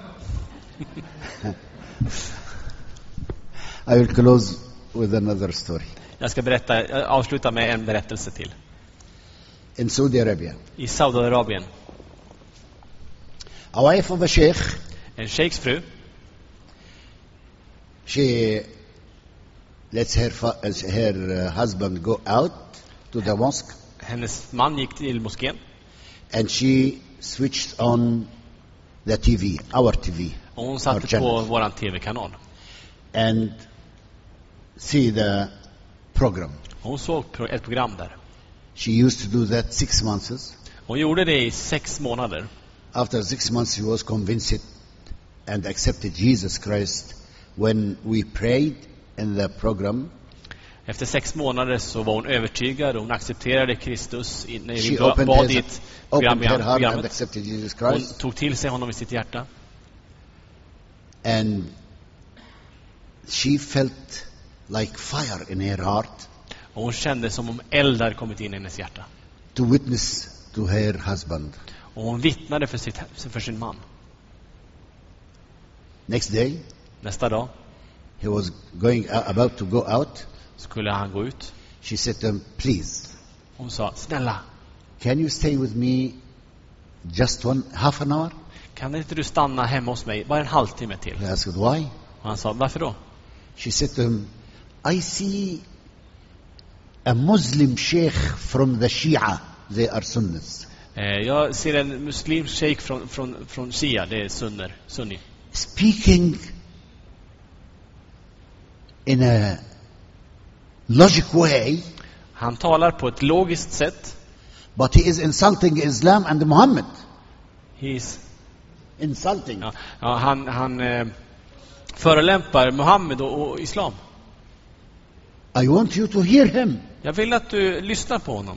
[SPEAKER 1] I will close with another story.
[SPEAKER 2] Jag ska berätta, jag avsluta med en berättelse till.
[SPEAKER 1] In Saudi Arabia,
[SPEAKER 2] I Saudiarabien,
[SPEAKER 1] A wife of a sheikh,
[SPEAKER 2] En sheiks fru,
[SPEAKER 1] she lets her fa- her uh, husband go out to the mosque,
[SPEAKER 2] hennes man gick till moskén
[SPEAKER 1] and she switched on the T V, our T V,
[SPEAKER 2] och hon
[SPEAKER 1] our
[SPEAKER 2] satte på
[SPEAKER 1] channel,
[SPEAKER 2] våran tv-kanal.
[SPEAKER 1] and see the program.
[SPEAKER 2] Hon såg pro- ett program där.
[SPEAKER 1] She used to do that six months.
[SPEAKER 2] Hon gjorde det i sex månader.
[SPEAKER 1] After six months, she was convinced and accepted Jesus Christ when we prayed in the program.
[SPEAKER 2] Efter sex månader så var hon övertygad och hon accepterade Kristus i- när vi
[SPEAKER 1] She
[SPEAKER 2] ba-
[SPEAKER 1] opened,
[SPEAKER 2] bad i
[SPEAKER 1] his,
[SPEAKER 2] ett
[SPEAKER 1] opened
[SPEAKER 2] program,
[SPEAKER 1] her heart and
[SPEAKER 2] programmet.
[SPEAKER 1] accepted Jesus
[SPEAKER 2] Hon
[SPEAKER 1] Christ.
[SPEAKER 2] tog till sig honom i sitt hjärta.
[SPEAKER 1] And she felt like fire in her heart
[SPEAKER 2] Och hon kände som om eld hade kommit in i hennes hjärta.
[SPEAKER 1] to witness to her husband.
[SPEAKER 2] Och hon vittnade för, sitt, för sin man.
[SPEAKER 1] Next day,
[SPEAKER 2] Nästa dag
[SPEAKER 1] he was going uh, about to go out.
[SPEAKER 2] skulle han gå ut.
[SPEAKER 1] She said to him, please,
[SPEAKER 2] Hon sa, snälla,
[SPEAKER 1] can you stay with me just one half an hour?
[SPEAKER 2] kan inte du stanna hemma hos mig bara en halvtimme till?
[SPEAKER 1] He asked, why?
[SPEAKER 2] Och han sa, varför då?
[SPEAKER 1] She said to him, I see a Muslim sheikh from the Shia. They are Sunnis.
[SPEAKER 2] Eh, jag ser en muslimsk sheik från, från, från Shia, det är sunner, sunni.
[SPEAKER 1] Speaking in a logic way,
[SPEAKER 2] Han talar på ett logiskt sätt.
[SPEAKER 1] but he is insulting Islam and Muhammad.
[SPEAKER 2] He's,
[SPEAKER 1] Insulting.
[SPEAKER 2] ja, ja, han han eh, förolämpar Muhammed och, och islam.
[SPEAKER 1] I want you to hear him
[SPEAKER 2] Jag vill att du lyssnar på honom.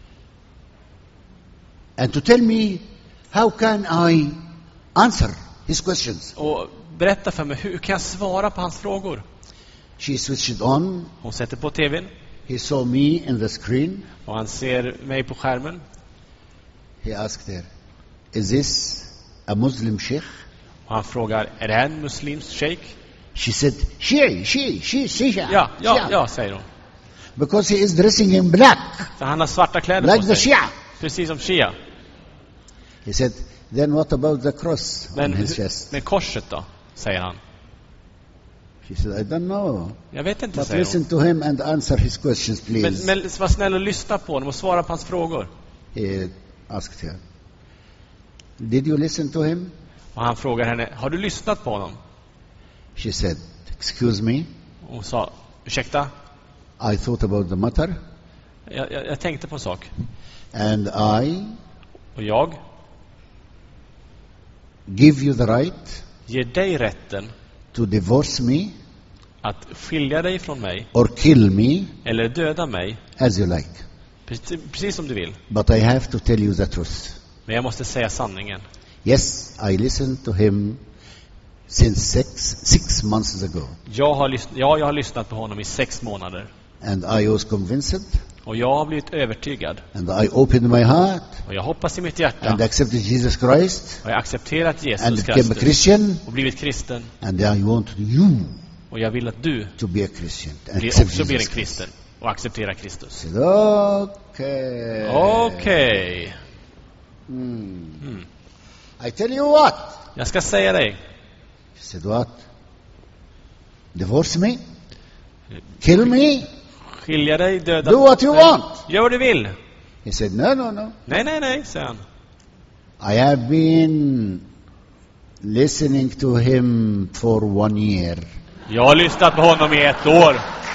[SPEAKER 1] and to tell me how can I answer his questions.
[SPEAKER 2] Och berätta för mig, hur kan jag svara på hans frågor?
[SPEAKER 1] She switched on.
[SPEAKER 2] Hon sätter på tvn
[SPEAKER 1] He saw me in the screen.
[SPEAKER 2] och han ser mig på skärmen.
[SPEAKER 1] He asked her, is this a Muslim sheikh?
[SPEAKER 2] Och han frågar, är det här en muslimsk sheik?
[SPEAKER 1] She said, she, she, she, Shia.
[SPEAKER 2] Ja, ja,
[SPEAKER 1] Shia.
[SPEAKER 2] ja, säger hon.
[SPEAKER 1] Because he is dressing in black,
[SPEAKER 2] För han har svarta kläder
[SPEAKER 1] like
[SPEAKER 2] på
[SPEAKER 1] the
[SPEAKER 2] sig.
[SPEAKER 1] Shia.
[SPEAKER 2] Precis som Shia.
[SPEAKER 1] He said, then what about the cross
[SPEAKER 2] Men,
[SPEAKER 1] on his chest?
[SPEAKER 2] men korset då, säger han.
[SPEAKER 1] She said, I don't know.
[SPEAKER 2] Jag vet inte,
[SPEAKER 1] But
[SPEAKER 2] säger
[SPEAKER 1] listen
[SPEAKER 2] hon.
[SPEAKER 1] to him and answer his questions,
[SPEAKER 2] Men,
[SPEAKER 1] please.
[SPEAKER 2] men var snäll och lyssna på honom och svara på hans frågor.
[SPEAKER 1] He asked her, did you listen to him?
[SPEAKER 2] Och han frågar henne, har du lyssnat på honom?
[SPEAKER 1] She said, excuse me,
[SPEAKER 2] Och hon sa, ursäkta,
[SPEAKER 1] I thought about the matter,
[SPEAKER 2] jag, jag, jag tänkte på en sak.
[SPEAKER 1] and I
[SPEAKER 2] Och jag
[SPEAKER 1] give you the right
[SPEAKER 2] ger dig rätten
[SPEAKER 1] to divorce me
[SPEAKER 2] att skilja dig från mig
[SPEAKER 1] or kill me
[SPEAKER 2] eller döda mig,
[SPEAKER 1] as you like.
[SPEAKER 2] precis, precis som du vill.
[SPEAKER 1] But I have to tell you the truth.
[SPEAKER 2] Men jag måste säga sanningen.
[SPEAKER 1] Yes, I listened to him since six, six months ago.
[SPEAKER 2] Jag har, lys- ja, jag har lyssnat på honom i sex månader.
[SPEAKER 1] And I was convinced,
[SPEAKER 2] Och jag har blivit övertygad.
[SPEAKER 1] and I opened my heart
[SPEAKER 2] Och jag hoppas i mitt hjärta.
[SPEAKER 1] and accepted Jesus Christ
[SPEAKER 2] Och jag har accepterat
[SPEAKER 1] and
[SPEAKER 2] Jesus
[SPEAKER 1] became a
[SPEAKER 2] Kristus
[SPEAKER 1] Christian,
[SPEAKER 2] och blivit kristen.
[SPEAKER 1] and I want you
[SPEAKER 2] Och jag vill att du
[SPEAKER 1] to be a Christian and
[SPEAKER 2] blir
[SPEAKER 1] accept
[SPEAKER 2] också blir en
[SPEAKER 1] Jesus Christ.
[SPEAKER 2] kristen och accepterar Kristus.
[SPEAKER 1] I said, okay.
[SPEAKER 2] Okej.
[SPEAKER 1] Hmm.
[SPEAKER 2] Mm.
[SPEAKER 1] I tell you what.
[SPEAKER 2] Jag ska säga dig.
[SPEAKER 1] He said, what? Divorce me? Kill me?
[SPEAKER 2] Skilja dig, döda
[SPEAKER 1] Do what you
[SPEAKER 2] mig.
[SPEAKER 1] want.
[SPEAKER 2] Gör vad du vill.
[SPEAKER 1] He said, no, no, no.
[SPEAKER 2] Nej, nej, nej, säger han.
[SPEAKER 1] I have been listening to him for one year.
[SPEAKER 2] Jag har lyssnat på honom i ett år.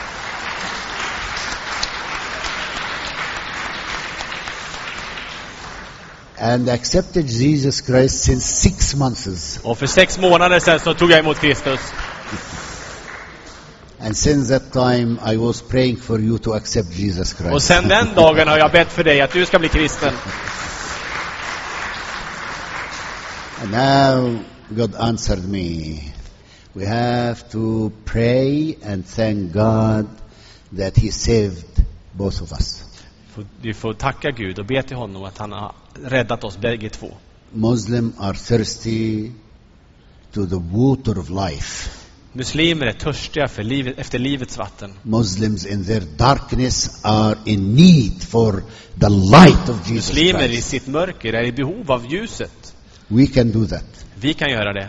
[SPEAKER 1] And accepted Jesus Christ since six months.
[SPEAKER 2] Och för sex månader sedan så tog jag emot Kristus.
[SPEAKER 1] And since that time I was praying for you to accept Jesus
[SPEAKER 2] Och
[SPEAKER 1] Christ.
[SPEAKER 2] sen den dagen har jag bett för dig att du ska bli kristen.
[SPEAKER 1] And now God answered me. We have to pray and thank God that He saved both of us.
[SPEAKER 2] Vi får tacka Gud och be till honom att han har räddat oss bägge två.
[SPEAKER 1] Muslims are thirsty to the water of life.
[SPEAKER 2] Muslimer är törstiga för livet, efter livets vatten.
[SPEAKER 1] Muslims in their darkness are in need for the light of Jesus
[SPEAKER 2] Muslimer i
[SPEAKER 1] Christ.
[SPEAKER 2] sitt mörker är i behov av ljuset.
[SPEAKER 1] We can do that.
[SPEAKER 2] Vi kan göra det.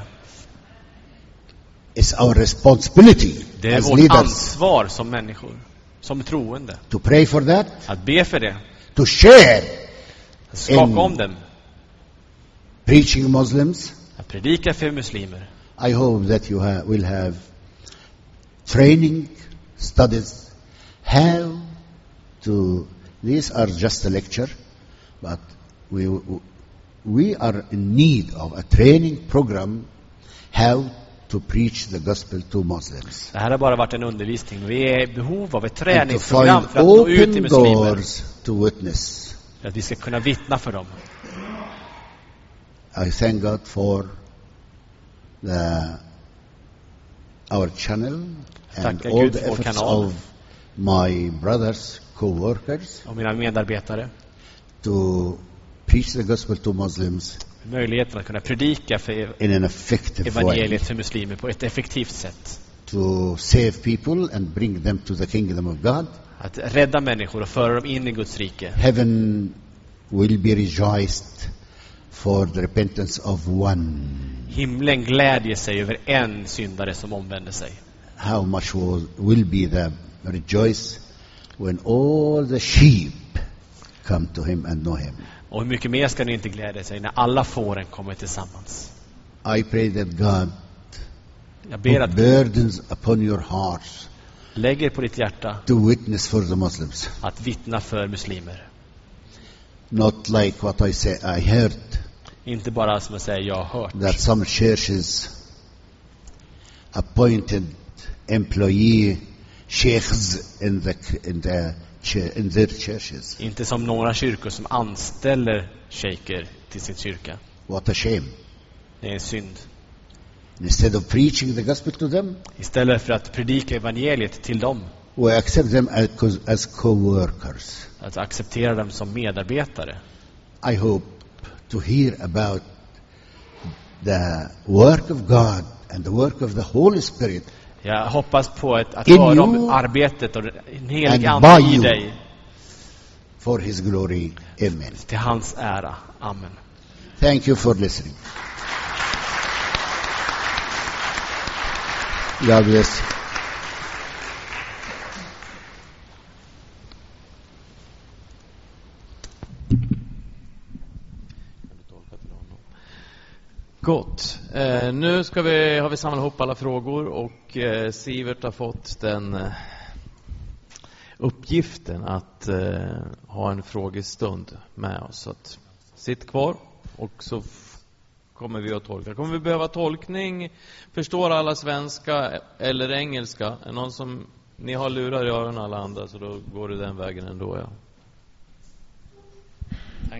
[SPEAKER 1] It's our responsibility
[SPEAKER 2] Det är
[SPEAKER 1] as
[SPEAKER 2] vårt
[SPEAKER 1] leaders
[SPEAKER 2] ansvar som människor, som troende,
[SPEAKER 1] to pray for that,
[SPEAKER 2] att be för det,
[SPEAKER 1] to share
[SPEAKER 2] att skaka
[SPEAKER 1] In-
[SPEAKER 2] om dem,
[SPEAKER 1] preaching Muslims.
[SPEAKER 2] att predika för muslimer.
[SPEAKER 1] I hope that you ha- will have training, studies, how to, these are just a lecture, but we, we are in need of a training program how to preach the gospel to Muslims.
[SPEAKER 2] Det här har bara varit en undervisning. Vi är i behov av ett
[SPEAKER 1] And to
[SPEAKER 2] träningsprogram
[SPEAKER 1] find
[SPEAKER 2] för att nå ut till
[SPEAKER 1] open
[SPEAKER 2] muslimer.
[SPEAKER 1] doors to witness.
[SPEAKER 2] För att vi ska kunna vittna för dem.
[SPEAKER 1] I thank God for the, our channel and
[SPEAKER 2] Tackar
[SPEAKER 1] all
[SPEAKER 2] Gud
[SPEAKER 1] the
[SPEAKER 2] för vår
[SPEAKER 1] efforts
[SPEAKER 2] kanal.
[SPEAKER 1] of my brothers, co-workers,
[SPEAKER 2] Och mina medarbetare.
[SPEAKER 1] to preach the gospel to Muslims
[SPEAKER 2] Möjligheten att kunna predika för
[SPEAKER 1] in an effective way,
[SPEAKER 2] evangeliet för muslimer på ett effektivt sätt.
[SPEAKER 1] to save people and bring them to the kingdom of God.
[SPEAKER 2] Att rädda människor och föra dem in i Guds rike.
[SPEAKER 1] Heaven will be rejoiced for the repentance of one.
[SPEAKER 2] Himlen glädjer sig över en syndare som omvänder sig.
[SPEAKER 1] How much will, will be the rejoice when all the sheep come to him and know him.
[SPEAKER 2] Och hur mycket mer ska ni inte glädja sig när alla fåren kommer tillsammans.
[SPEAKER 1] I pray that God
[SPEAKER 2] Jag ber
[SPEAKER 1] put
[SPEAKER 2] att
[SPEAKER 1] burdens upon your hearts
[SPEAKER 2] lägger på ditt hjärta
[SPEAKER 1] to witness for the Muslims.
[SPEAKER 2] att vittna för muslimer.
[SPEAKER 1] Not like what I say, I heard
[SPEAKER 2] Inte bara som jag säger, jag har hört.
[SPEAKER 1] that some churches appointed employee sheikhs in the in the in their churches.
[SPEAKER 2] Inte som några kyrkor som anställer shejker till sin kyrka.
[SPEAKER 1] What a shame.
[SPEAKER 2] Det är en synd.
[SPEAKER 1] Instead of preaching the gospel to them,
[SPEAKER 2] Istället för att predika evangeliet till dem,
[SPEAKER 1] we accept them as, as co-workers.
[SPEAKER 2] att acceptera dem som medarbetare.
[SPEAKER 1] I hope to hear about the work of God and the work of the Holy Spirit
[SPEAKER 2] Jag hoppas på ett, att
[SPEAKER 1] In
[SPEAKER 2] höra om
[SPEAKER 1] you
[SPEAKER 2] arbetet och en helig
[SPEAKER 1] and
[SPEAKER 2] ande
[SPEAKER 1] by
[SPEAKER 2] i
[SPEAKER 1] you.
[SPEAKER 2] dig
[SPEAKER 1] for his glory. Amen.
[SPEAKER 2] till hans ära. Amen.
[SPEAKER 1] Thank you for listening. God bless.
[SPEAKER 3] Gott. Eh, nu ska vi, har vi samlat ihop alla frågor och eh, Sivert har fått den eh, uppgiften att eh, ha en frågestund med oss. Så att, sitt kvar och så f- kommer vi att tolka. Kommer vi behöva tolkning? Förstår alla svenska eller engelska? Är det någon som, ni har lurar i öronen alla andra, så då går det den vägen ändå, ja. Tack.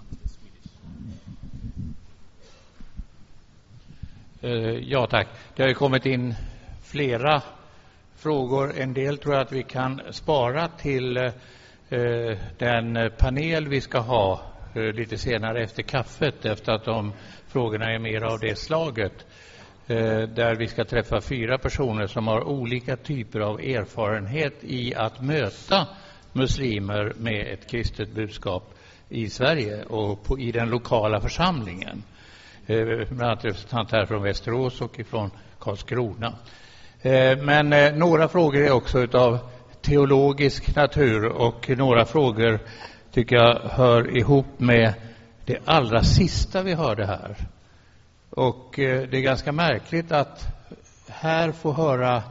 [SPEAKER 4] Ja, tack. Det har ju kommit in flera frågor. En del tror jag att vi kan spara till eh, den panel vi ska ha eh, lite senare efter kaffet, efter att de frågorna är mer av det slaget. Eh, där vi ska träffa fyra personer som har olika typer av erfarenhet i att möta muslimer med ett kristet budskap i Sverige och på, i den lokala församlingen. Bland annat representant här från Västerås och från Karlskrona. Men några frågor är också utav teologisk natur och några frågor tycker jag hör ihop med det allra sista vi hörde här. Och det är ganska märkligt att här få höra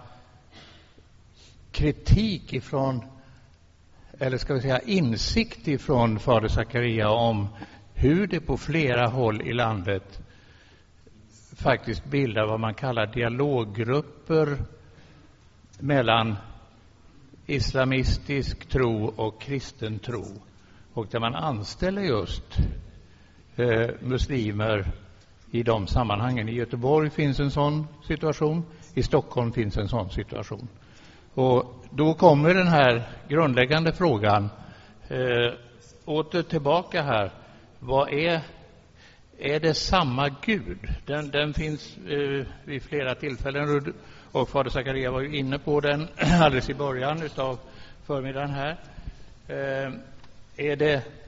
[SPEAKER 4] kritik ifrån, eller ska vi säga insikt ifrån fader Zakaria om hur det på flera håll i landet faktiskt bildar vad man kallar dialoggrupper mellan islamistisk tro och kristen tro. Och där man anställer just eh, muslimer i de sammanhangen. I Göteborg finns en sån situation, i Stockholm finns en sån situation. Och då kommer den här grundläggande frågan eh, åter tillbaka här. Vad är, är det samma Gud? Den, den finns eh, vid flera tillfällen och fader Zakaria var ju inne på den alldeles i början av förmiddagen här. Eh, är det,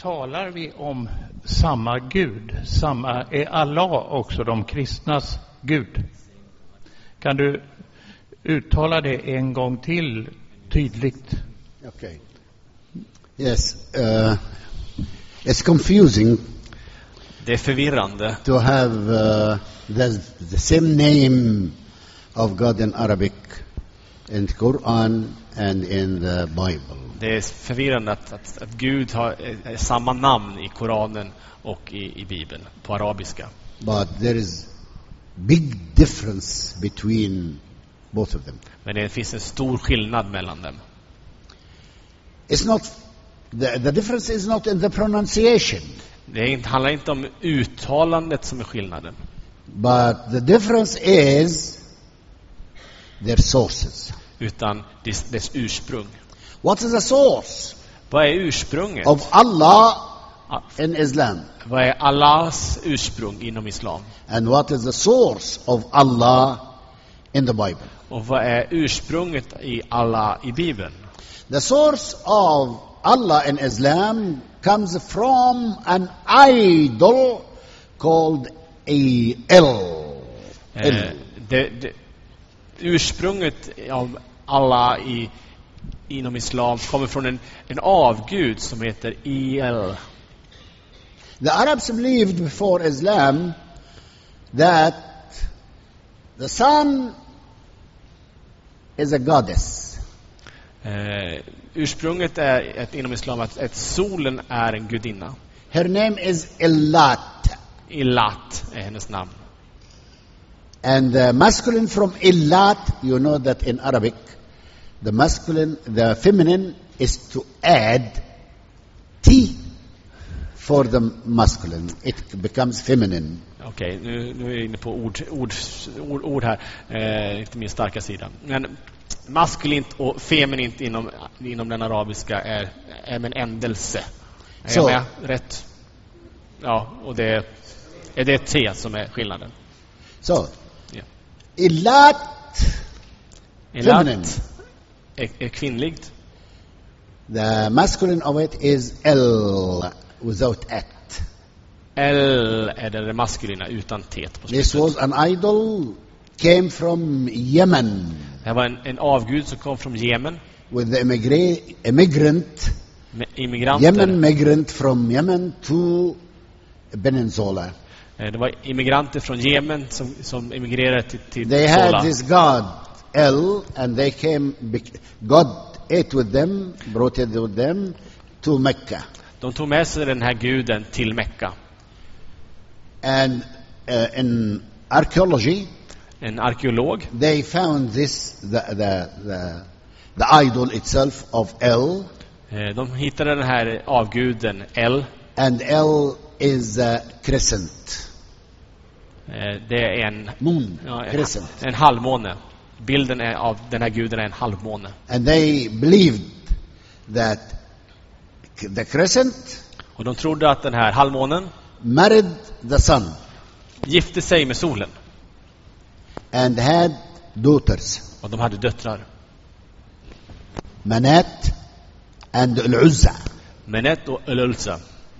[SPEAKER 4] talar vi om samma Gud? Samma, är Allah också de kristnas Gud? Kan du uttala det en gång till tydligt?
[SPEAKER 1] Okay. Yes. Uh, it's confusing.
[SPEAKER 2] Det är förvirrande
[SPEAKER 1] To have uh, the, the same name of God in Arabic in the Quran and in the Bible.
[SPEAKER 2] Det är förvirrande att, att, att Gud har är samma namn i Koranen och i, i Bibeln på arabiska.
[SPEAKER 1] But there is big difference between both of them.
[SPEAKER 2] Men det finns en stor skillnad mellan dem.
[SPEAKER 1] It's not the, the difference is not in the pronunciation,
[SPEAKER 2] Det inte, handlar inte om uttalandet som är skillnaden.
[SPEAKER 1] but the difference is their sources.
[SPEAKER 2] Utan dess, dess ursprung.
[SPEAKER 1] What is the source
[SPEAKER 2] Vad är ursprunget?
[SPEAKER 1] of Allah in Islam?
[SPEAKER 2] Vad är Allahs ursprung inom islam?
[SPEAKER 1] And what is the source of Allah in the Bible?
[SPEAKER 2] Och vad är ursprunget i Allah i Bibeln?
[SPEAKER 1] The source of Allah in Islam comes from an idol called a El.
[SPEAKER 2] Eh, det, det, ursprunget av Allah i, inom islam kommer från en, en avgud som heter El.
[SPEAKER 1] The Arabs believed before Islam that the sun is a goddess.
[SPEAKER 2] Eh, ursprunget är ett, inom islam att, att solen är en gudinna.
[SPEAKER 1] Her name is Illat.
[SPEAKER 2] Illat är hennes namn.
[SPEAKER 1] And the masculine from Illat, you know that in Arabic, the masculine, the feminine is to add T for the masculine. It becomes feminine.
[SPEAKER 2] Okej, nu, nu är jag inne på ord, ord, ord, ord här. Eh, inte min starka sida. Men maskulint och feminint inom, inom den arabiska är, är en ändelse. Är
[SPEAKER 1] Så.
[SPEAKER 2] jag med? Rätt. Ja, och det är det T som är skillnaden.
[SPEAKER 1] So,
[SPEAKER 2] Ja.
[SPEAKER 1] Illat, feminine.
[SPEAKER 2] Illat är, är kvinnligt.
[SPEAKER 1] The masculine of it is L without at.
[SPEAKER 2] L är det maskulina utan T på
[SPEAKER 1] This
[SPEAKER 2] slutet.
[SPEAKER 1] was an idol, came from Yemen
[SPEAKER 2] Det här var en, en avgud som kom från Jemen.
[SPEAKER 1] with the immigra- immigrant,
[SPEAKER 2] Med immigranter.
[SPEAKER 1] Yemen migrant from Yemen to Peninsula.
[SPEAKER 2] Eh, Det var immigranter från Jemen som, som emigrerade till, till
[SPEAKER 1] They
[SPEAKER 2] Sola.
[SPEAKER 1] had this god El, and they came. bec- God ate with them, brought it with them to Mecca,
[SPEAKER 2] De tog med sig den här guden till Mekka.
[SPEAKER 1] and uh, in archaeology,
[SPEAKER 2] En arkeolog
[SPEAKER 1] they found this the the the, the idol itself of El,
[SPEAKER 2] eh, de hittade den här avguden El.
[SPEAKER 1] and El is a crescent
[SPEAKER 2] Eh, Det är en,
[SPEAKER 1] moon,
[SPEAKER 2] ja, en,
[SPEAKER 1] crescent,
[SPEAKER 2] en halvmåne. Bilden är av den här guden är en halvmåne.
[SPEAKER 1] and they believed that the crescent
[SPEAKER 2] Och de trodde att den här halvmånen
[SPEAKER 1] married the sun
[SPEAKER 2] gifte sig med solen.
[SPEAKER 1] and had daughters,
[SPEAKER 2] Och de hade döttrar.
[SPEAKER 1] Manat and Al-Uzza.
[SPEAKER 2] Menet och Elulsa.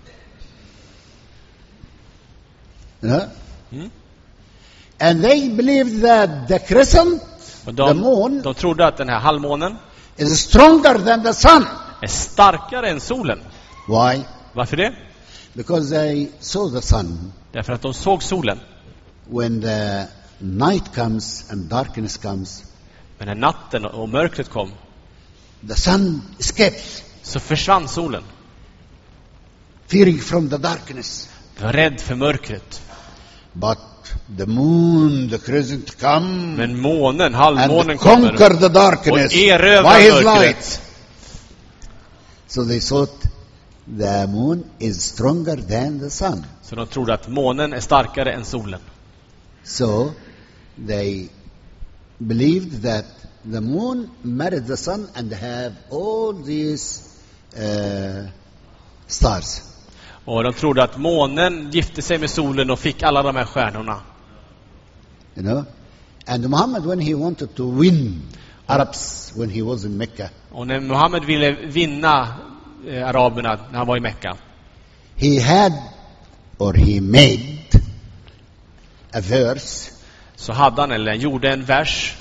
[SPEAKER 1] You know?
[SPEAKER 2] Mm.
[SPEAKER 1] And they believed that the crescent,
[SPEAKER 2] Och
[SPEAKER 1] the
[SPEAKER 2] de,
[SPEAKER 1] moon,
[SPEAKER 2] de trodde att den här halvmånen
[SPEAKER 1] is stronger than the sun.
[SPEAKER 2] är starkare än solen.
[SPEAKER 1] Why?
[SPEAKER 2] Varför det?
[SPEAKER 1] Because they saw the sun.
[SPEAKER 2] Därför att de såg solen.
[SPEAKER 1] When the night comes and darkness comes,
[SPEAKER 2] Men när natten och mörkret kom
[SPEAKER 1] the sun escapes,
[SPEAKER 2] så försvann solen.
[SPEAKER 1] fearing from the darkness.
[SPEAKER 2] De var rädd för mörkret.
[SPEAKER 1] But the moon, the crescent, come
[SPEAKER 2] Men månen, halvmånen
[SPEAKER 1] and
[SPEAKER 2] kommer
[SPEAKER 1] conquer the
[SPEAKER 2] och
[SPEAKER 1] darkness
[SPEAKER 2] erövrar
[SPEAKER 1] by his light.
[SPEAKER 2] mörkret.
[SPEAKER 1] So they thought the moon is stronger than the sun.
[SPEAKER 2] Så de trodde att månen är starkare än solen.
[SPEAKER 1] So they believed that the moon married the sun and have all these uh, stars.
[SPEAKER 2] Och de trodde att månen gifte sig med solen och fick alla de här stjärnorna.
[SPEAKER 1] You know? And Muhammad, when he wanted to win Arabs when he was in Mecca,
[SPEAKER 2] Och när Muhammed ville vinna eh, araberna när han var i Mekka,
[SPEAKER 1] he had or he made a verse.
[SPEAKER 2] Så hade han eller gjorde en vers.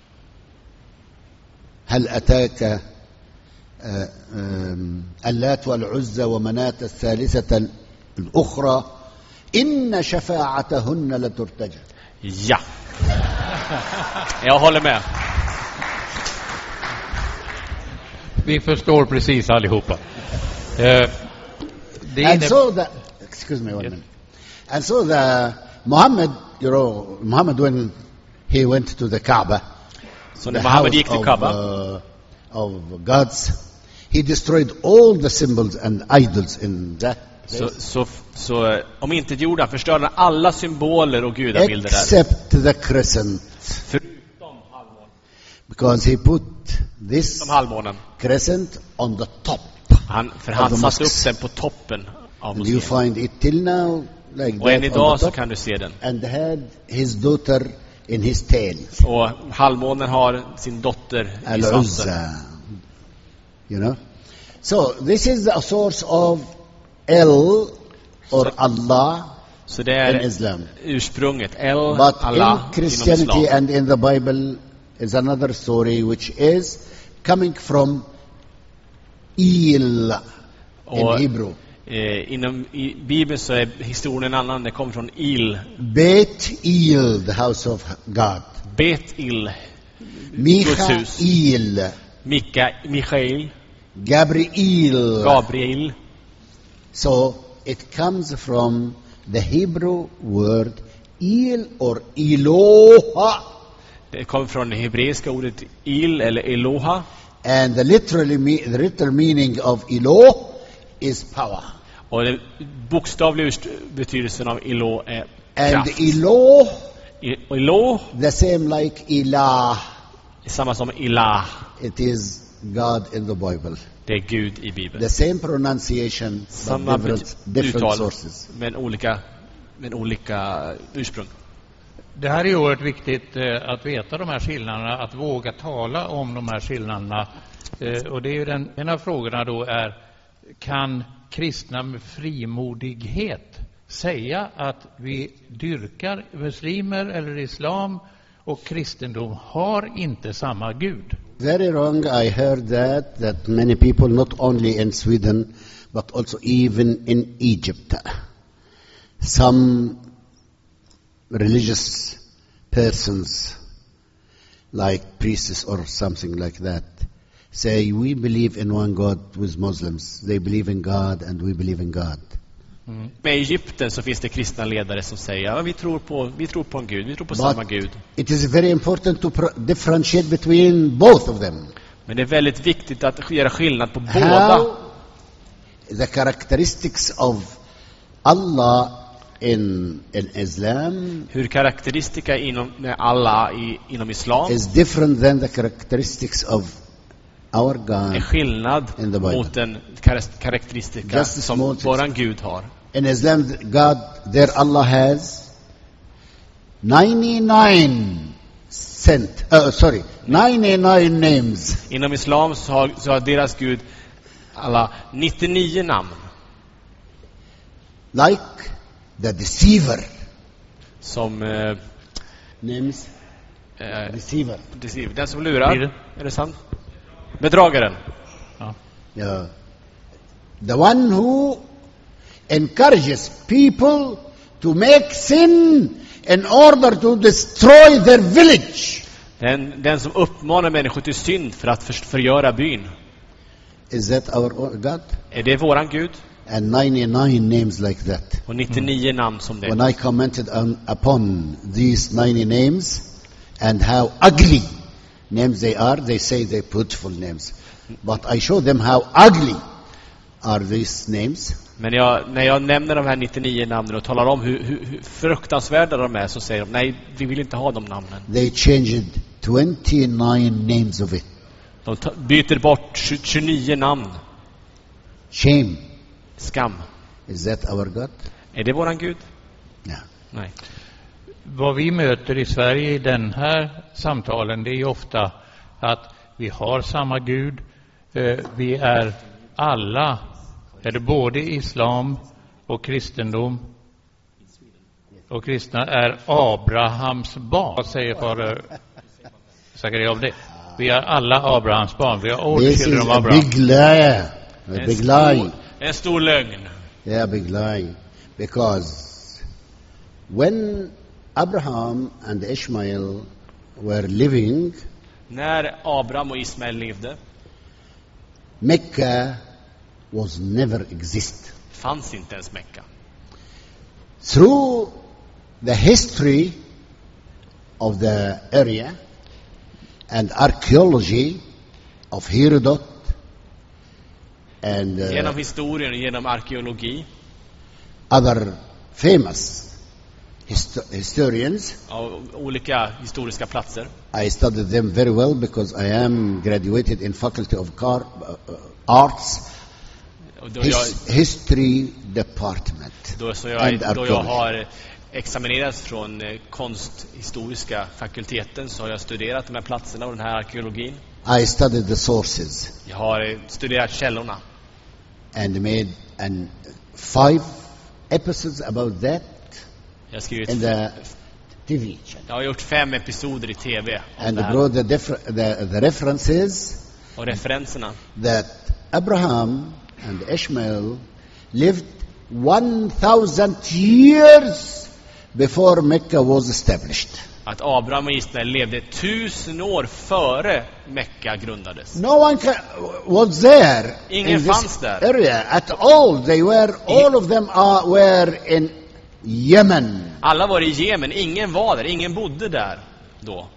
[SPEAKER 1] هل أتاك اللات والعزى ومناة الثالثة الأخرى إن شفاعتهن لترتجى.
[SPEAKER 2] Ja. Jag håller med.
[SPEAKER 4] Vi förstår precis allihopa. Uh,
[SPEAKER 1] and so the, excuse me one yes. minute. And so the Muhammad, you know, Muhammad when he went to the Kaaba,
[SPEAKER 2] so the Muhammad gick till Kaaba,
[SPEAKER 1] uh, of gods, he destroyed all the symbols and idols in that.
[SPEAKER 2] Så, så, så om inte gjorde han förstörde alla symboler och gudabilder där.
[SPEAKER 1] Except the crescent.
[SPEAKER 2] Förutom halvmånen.
[SPEAKER 1] Because he put this crescent on the top.
[SPEAKER 2] Han, för han satte upp den på toppen av moskén.
[SPEAKER 1] You find it till now like
[SPEAKER 2] och än idag så kan du se den.
[SPEAKER 1] And had his daughter in his tail.
[SPEAKER 2] Och halvmånen har sin dotter i svansen.
[SPEAKER 1] You know? So this is the source of El or Allah
[SPEAKER 2] så det är
[SPEAKER 1] in Islam.
[SPEAKER 2] Ursprunget El,
[SPEAKER 1] But
[SPEAKER 2] Allah
[SPEAKER 1] in Christianity and in the Bible is another story which is coming from Il in
[SPEAKER 2] och,
[SPEAKER 1] Hebrew.
[SPEAKER 2] Eh, inom i Bibeln så är historien en annan. Det kommer från Il.
[SPEAKER 1] Bet Il, the house of God.
[SPEAKER 2] Bet Il.
[SPEAKER 1] Michael.
[SPEAKER 2] Mika, Michael.
[SPEAKER 1] Gabriel.
[SPEAKER 2] Gabriel.
[SPEAKER 1] So it comes from the Hebrew word Il or Eloha.
[SPEAKER 2] Det kommer från det hebreiska ordet Il eller Eloha.
[SPEAKER 1] And the literally me, the literal meaning of Eloh is power.
[SPEAKER 2] Och den bokstavliga betydelsen av Eloh är kraft.
[SPEAKER 1] And Eloh,
[SPEAKER 2] Eloh,
[SPEAKER 1] the same like Ilah.
[SPEAKER 2] Samma som Ilah.
[SPEAKER 1] It is God in the Bible.
[SPEAKER 2] Det är Gud i Bibeln.
[SPEAKER 1] The same pronunciation,
[SPEAKER 2] samma
[SPEAKER 1] but different, different sources.
[SPEAKER 2] Men olika, men olika ursprung.
[SPEAKER 4] Det här är oerhört viktigt eh, att veta de här skillnaderna, att våga tala om de här skillnaderna. Eh, och det är ju den, en av frågorna då är, kan kristna med frimodighet säga att vi dyrkar muslimer eller islam och kristendom har inte samma Gud?
[SPEAKER 1] Very wrong. I heard that, that many people, not only in Sweden, but also even in Egypt, some religious persons, like priests or something like that, say, we believe in one God with Muslims. They believe in God and we believe in God.
[SPEAKER 2] Mm. I Egypten så finns det kristna ledare som säger, ja, vi tror på vi tror på en Gud, vi tror på
[SPEAKER 1] But
[SPEAKER 2] samma Gud.
[SPEAKER 1] It is very important to differentiate between both of them.
[SPEAKER 2] Men det är väldigt viktigt att göra skillnad på
[SPEAKER 1] How
[SPEAKER 2] båda.
[SPEAKER 1] The characteristics of Allah in in Islam,
[SPEAKER 2] hur karaktäristika inom med Allah i inom islam
[SPEAKER 1] is different than the characteristics of our God
[SPEAKER 2] är skillnad
[SPEAKER 1] in the Bible.
[SPEAKER 2] mot den karaktäristika
[SPEAKER 1] Just
[SPEAKER 2] som våran Gud har.
[SPEAKER 1] In Islam, God, there Allah has ninety-nine cent, uh, sorry, ninety-nine names.
[SPEAKER 2] Inom islam så har, så har deras Gud alla nittionio namn.
[SPEAKER 1] Like the deceiver.
[SPEAKER 2] Som eh,
[SPEAKER 1] names
[SPEAKER 2] eh,
[SPEAKER 1] deceiver.
[SPEAKER 2] deceiver. Den som lurar. Det? Är det sant? Bedragaren.
[SPEAKER 1] Ja. Yeah. The one who encourages people to make sin in order to destroy their village.
[SPEAKER 2] Den, den som uppmanar människor till synd för att för, förgöra byn.
[SPEAKER 1] Is that our God?
[SPEAKER 2] Är det våran Gud?
[SPEAKER 1] And ninety-nine names like that.
[SPEAKER 2] Och nittionio mm. namn som det.
[SPEAKER 1] When I commented on, upon these ninety names and how ugly names they are, they say they're beautiful names. But I show them how ugly are these names.
[SPEAKER 2] Men jag, när jag nämner de här nittionio namnen och talar om hur, hur, hur fruktansvärda de är, så säger de, nej, vi vill inte ha de namnen.
[SPEAKER 1] They changed twenty-nine names of it.
[SPEAKER 2] De byter bort tjugonio namn.
[SPEAKER 1] Shame.
[SPEAKER 2] Skam.
[SPEAKER 1] Is that our God?
[SPEAKER 2] Är det våran Gud?
[SPEAKER 1] No.
[SPEAKER 2] Nej.
[SPEAKER 4] Vad vi möter i Sverige i den här samtalen, det är ju ofta att vi har samma Gud. Vi är alla, eller både islam och kristendom och kristna är Abrahams barn. Vad säger fader Zakaria om det? Vi är alla Abrahams barn. Vi har
[SPEAKER 1] This is
[SPEAKER 4] ordchildren av
[SPEAKER 1] a
[SPEAKER 4] Abraham.
[SPEAKER 1] big lie. A
[SPEAKER 2] En
[SPEAKER 1] big
[SPEAKER 2] stor,
[SPEAKER 1] lie.
[SPEAKER 2] en stor lögn.
[SPEAKER 1] Yeah, big lie. Because when Abraham and Ishmael were living,
[SPEAKER 2] När Abraham och Ismael levde
[SPEAKER 1] Mecca was never exist.
[SPEAKER 2] fanns inte ens Mekka.
[SPEAKER 1] Through the history of the area and archaeology of Herodot and uh,
[SPEAKER 2] Genom historien och genom arkeologi
[SPEAKER 1] other famous hist- historians,
[SPEAKER 2] av olika historiska platser.
[SPEAKER 1] I studied them very well because I am graduated in Faculty of Car, uh, Arts
[SPEAKER 2] Och då, jag,
[SPEAKER 1] his, History Department
[SPEAKER 2] då, så
[SPEAKER 1] and
[SPEAKER 2] jag, då jag
[SPEAKER 1] archaeology.
[SPEAKER 2] har examinerats från eh, konsthistoriska fakulteten, så har jag studerat de här platserna och den här arkeologin.
[SPEAKER 1] I studied the sources
[SPEAKER 2] Jag har eh, studerat källorna
[SPEAKER 1] and made an five episodes about that
[SPEAKER 2] Jag har skrivit
[SPEAKER 1] in the T V channel
[SPEAKER 2] Jag har gjort fem episoder i tv om
[SPEAKER 1] and
[SPEAKER 2] det här.
[SPEAKER 1] brought the, differ- the the references
[SPEAKER 2] Och referenserna
[SPEAKER 1] that Abraham and Ishmael lived one thousand years before Mecca was established.
[SPEAKER 2] att Abraham och Ismael levde tusen år före Mekka grundades.
[SPEAKER 1] No one ca- was there
[SPEAKER 2] Ingen
[SPEAKER 1] in
[SPEAKER 2] fanns
[SPEAKER 1] this
[SPEAKER 2] där.
[SPEAKER 1] area at all. They were, all of them are, were in Yemen.
[SPEAKER 2] Alla var i Jemen, ingen var där, ingen bodde där då.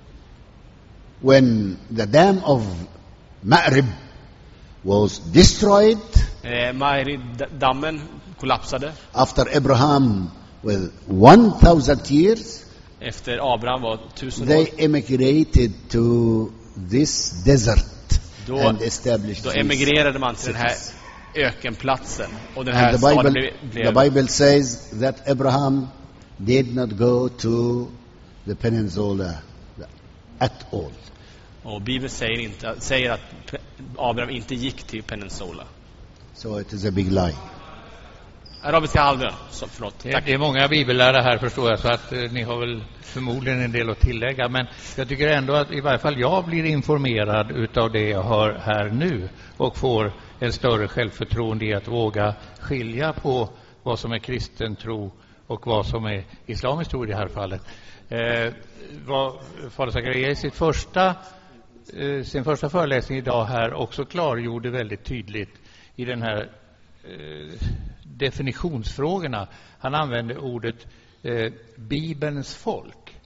[SPEAKER 1] When the dam of Ma'rib was destroyed
[SPEAKER 2] Eh, Ma'rib-dammen kollapsade
[SPEAKER 1] after Abraham with one thousand years,
[SPEAKER 2] efter Abraham var tusen
[SPEAKER 1] they
[SPEAKER 2] år.
[SPEAKER 1] emigrated to this desert
[SPEAKER 2] Då,
[SPEAKER 1] and established
[SPEAKER 2] då
[SPEAKER 1] these
[SPEAKER 2] emigrerade man till den här
[SPEAKER 1] cities.
[SPEAKER 2] ökenplatsen. Och den här
[SPEAKER 1] And the
[SPEAKER 2] staden
[SPEAKER 1] Bible,
[SPEAKER 2] blev,
[SPEAKER 1] the
[SPEAKER 2] blev
[SPEAKER 1] Bible says that Abraham did not go to the peninsula at all.
[SPEAKER 2] och Bibeln säger, inte, säger att Abraham inte gick till Peninsula.
[SPEAKER 1] So it is a big lie.
[SPEAKER 2] Arabiska halvön, så förlåt.
[SPEAKER 4] Det,
[SPEAKER 2] Tack.
[SPEAKER 4] det är många bibellärare här, förstår jag, så att eh, ni har väl förmodligen en del att tillägga. Men jag tycker ändå att i varje fall jag blir informerad utav det jag hör här nu och får en större självförtroende i att våga skilja på vad som är kristen tro och vad som är islamisk tro i det här fallet. Eh, vad fader Zakaria i sitt första, eh, sin första föreläsning idag här också klargjorde väldigt tydligt i den här eh, definitionsfrågorna. Han använde ordet eh, Bibelns folk.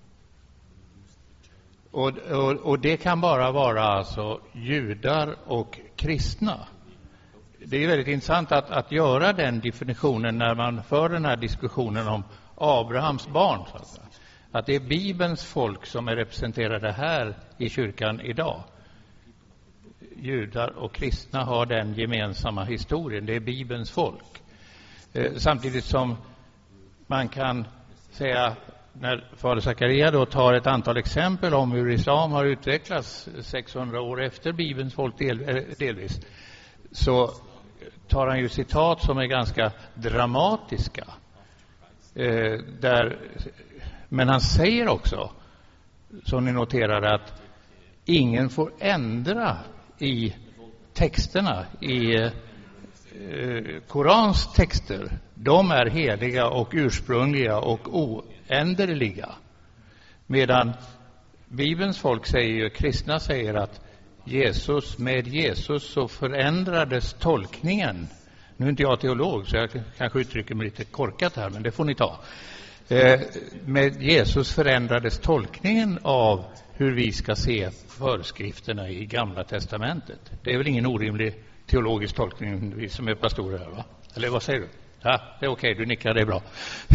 [SPEAKER 4] Och, och, och det kan bara vara alltså judar och kristna. Det är väldigt intressant att, att göra den definitionen när man för den här diskussionen om Abrahams barn. Så att, säga. Att det är Bibelns folk som är representerade här i kyrkan idag. Judar och kristna har den gemensamma historien. Det är Bibelns folk. Eh, samtidigt som man kan säga, när fader Zakaria då tar ett antal exempel om hur islam har utvecklats sexhundra år efter Bibelns folk del, eh, delvis, så tar han ju citat som är ganska dramatiska. Eh, där, men han säger också, som ni noterade, att ingen får ändra i texterna, i eh, Korans texter. De är heliga och ursprungliga och oänderliga. Medan Bibelns folk säger ju, kristna säger att Jesus, med Jesus så förändrades tolkningen. Nu är inte jag teolog så jag kanske uttrycker mig lite korkat här, men det får ni ta. Eh, med Jesus förändrades tolkningen av hur vi ska se föreskrifterna i Gamla testamentet. Det är väl ingen orimlig teologisk tolkning, vi som är pastorer här, va? Eller vad säger du? Ja, det är okej, du nickar, det är bra.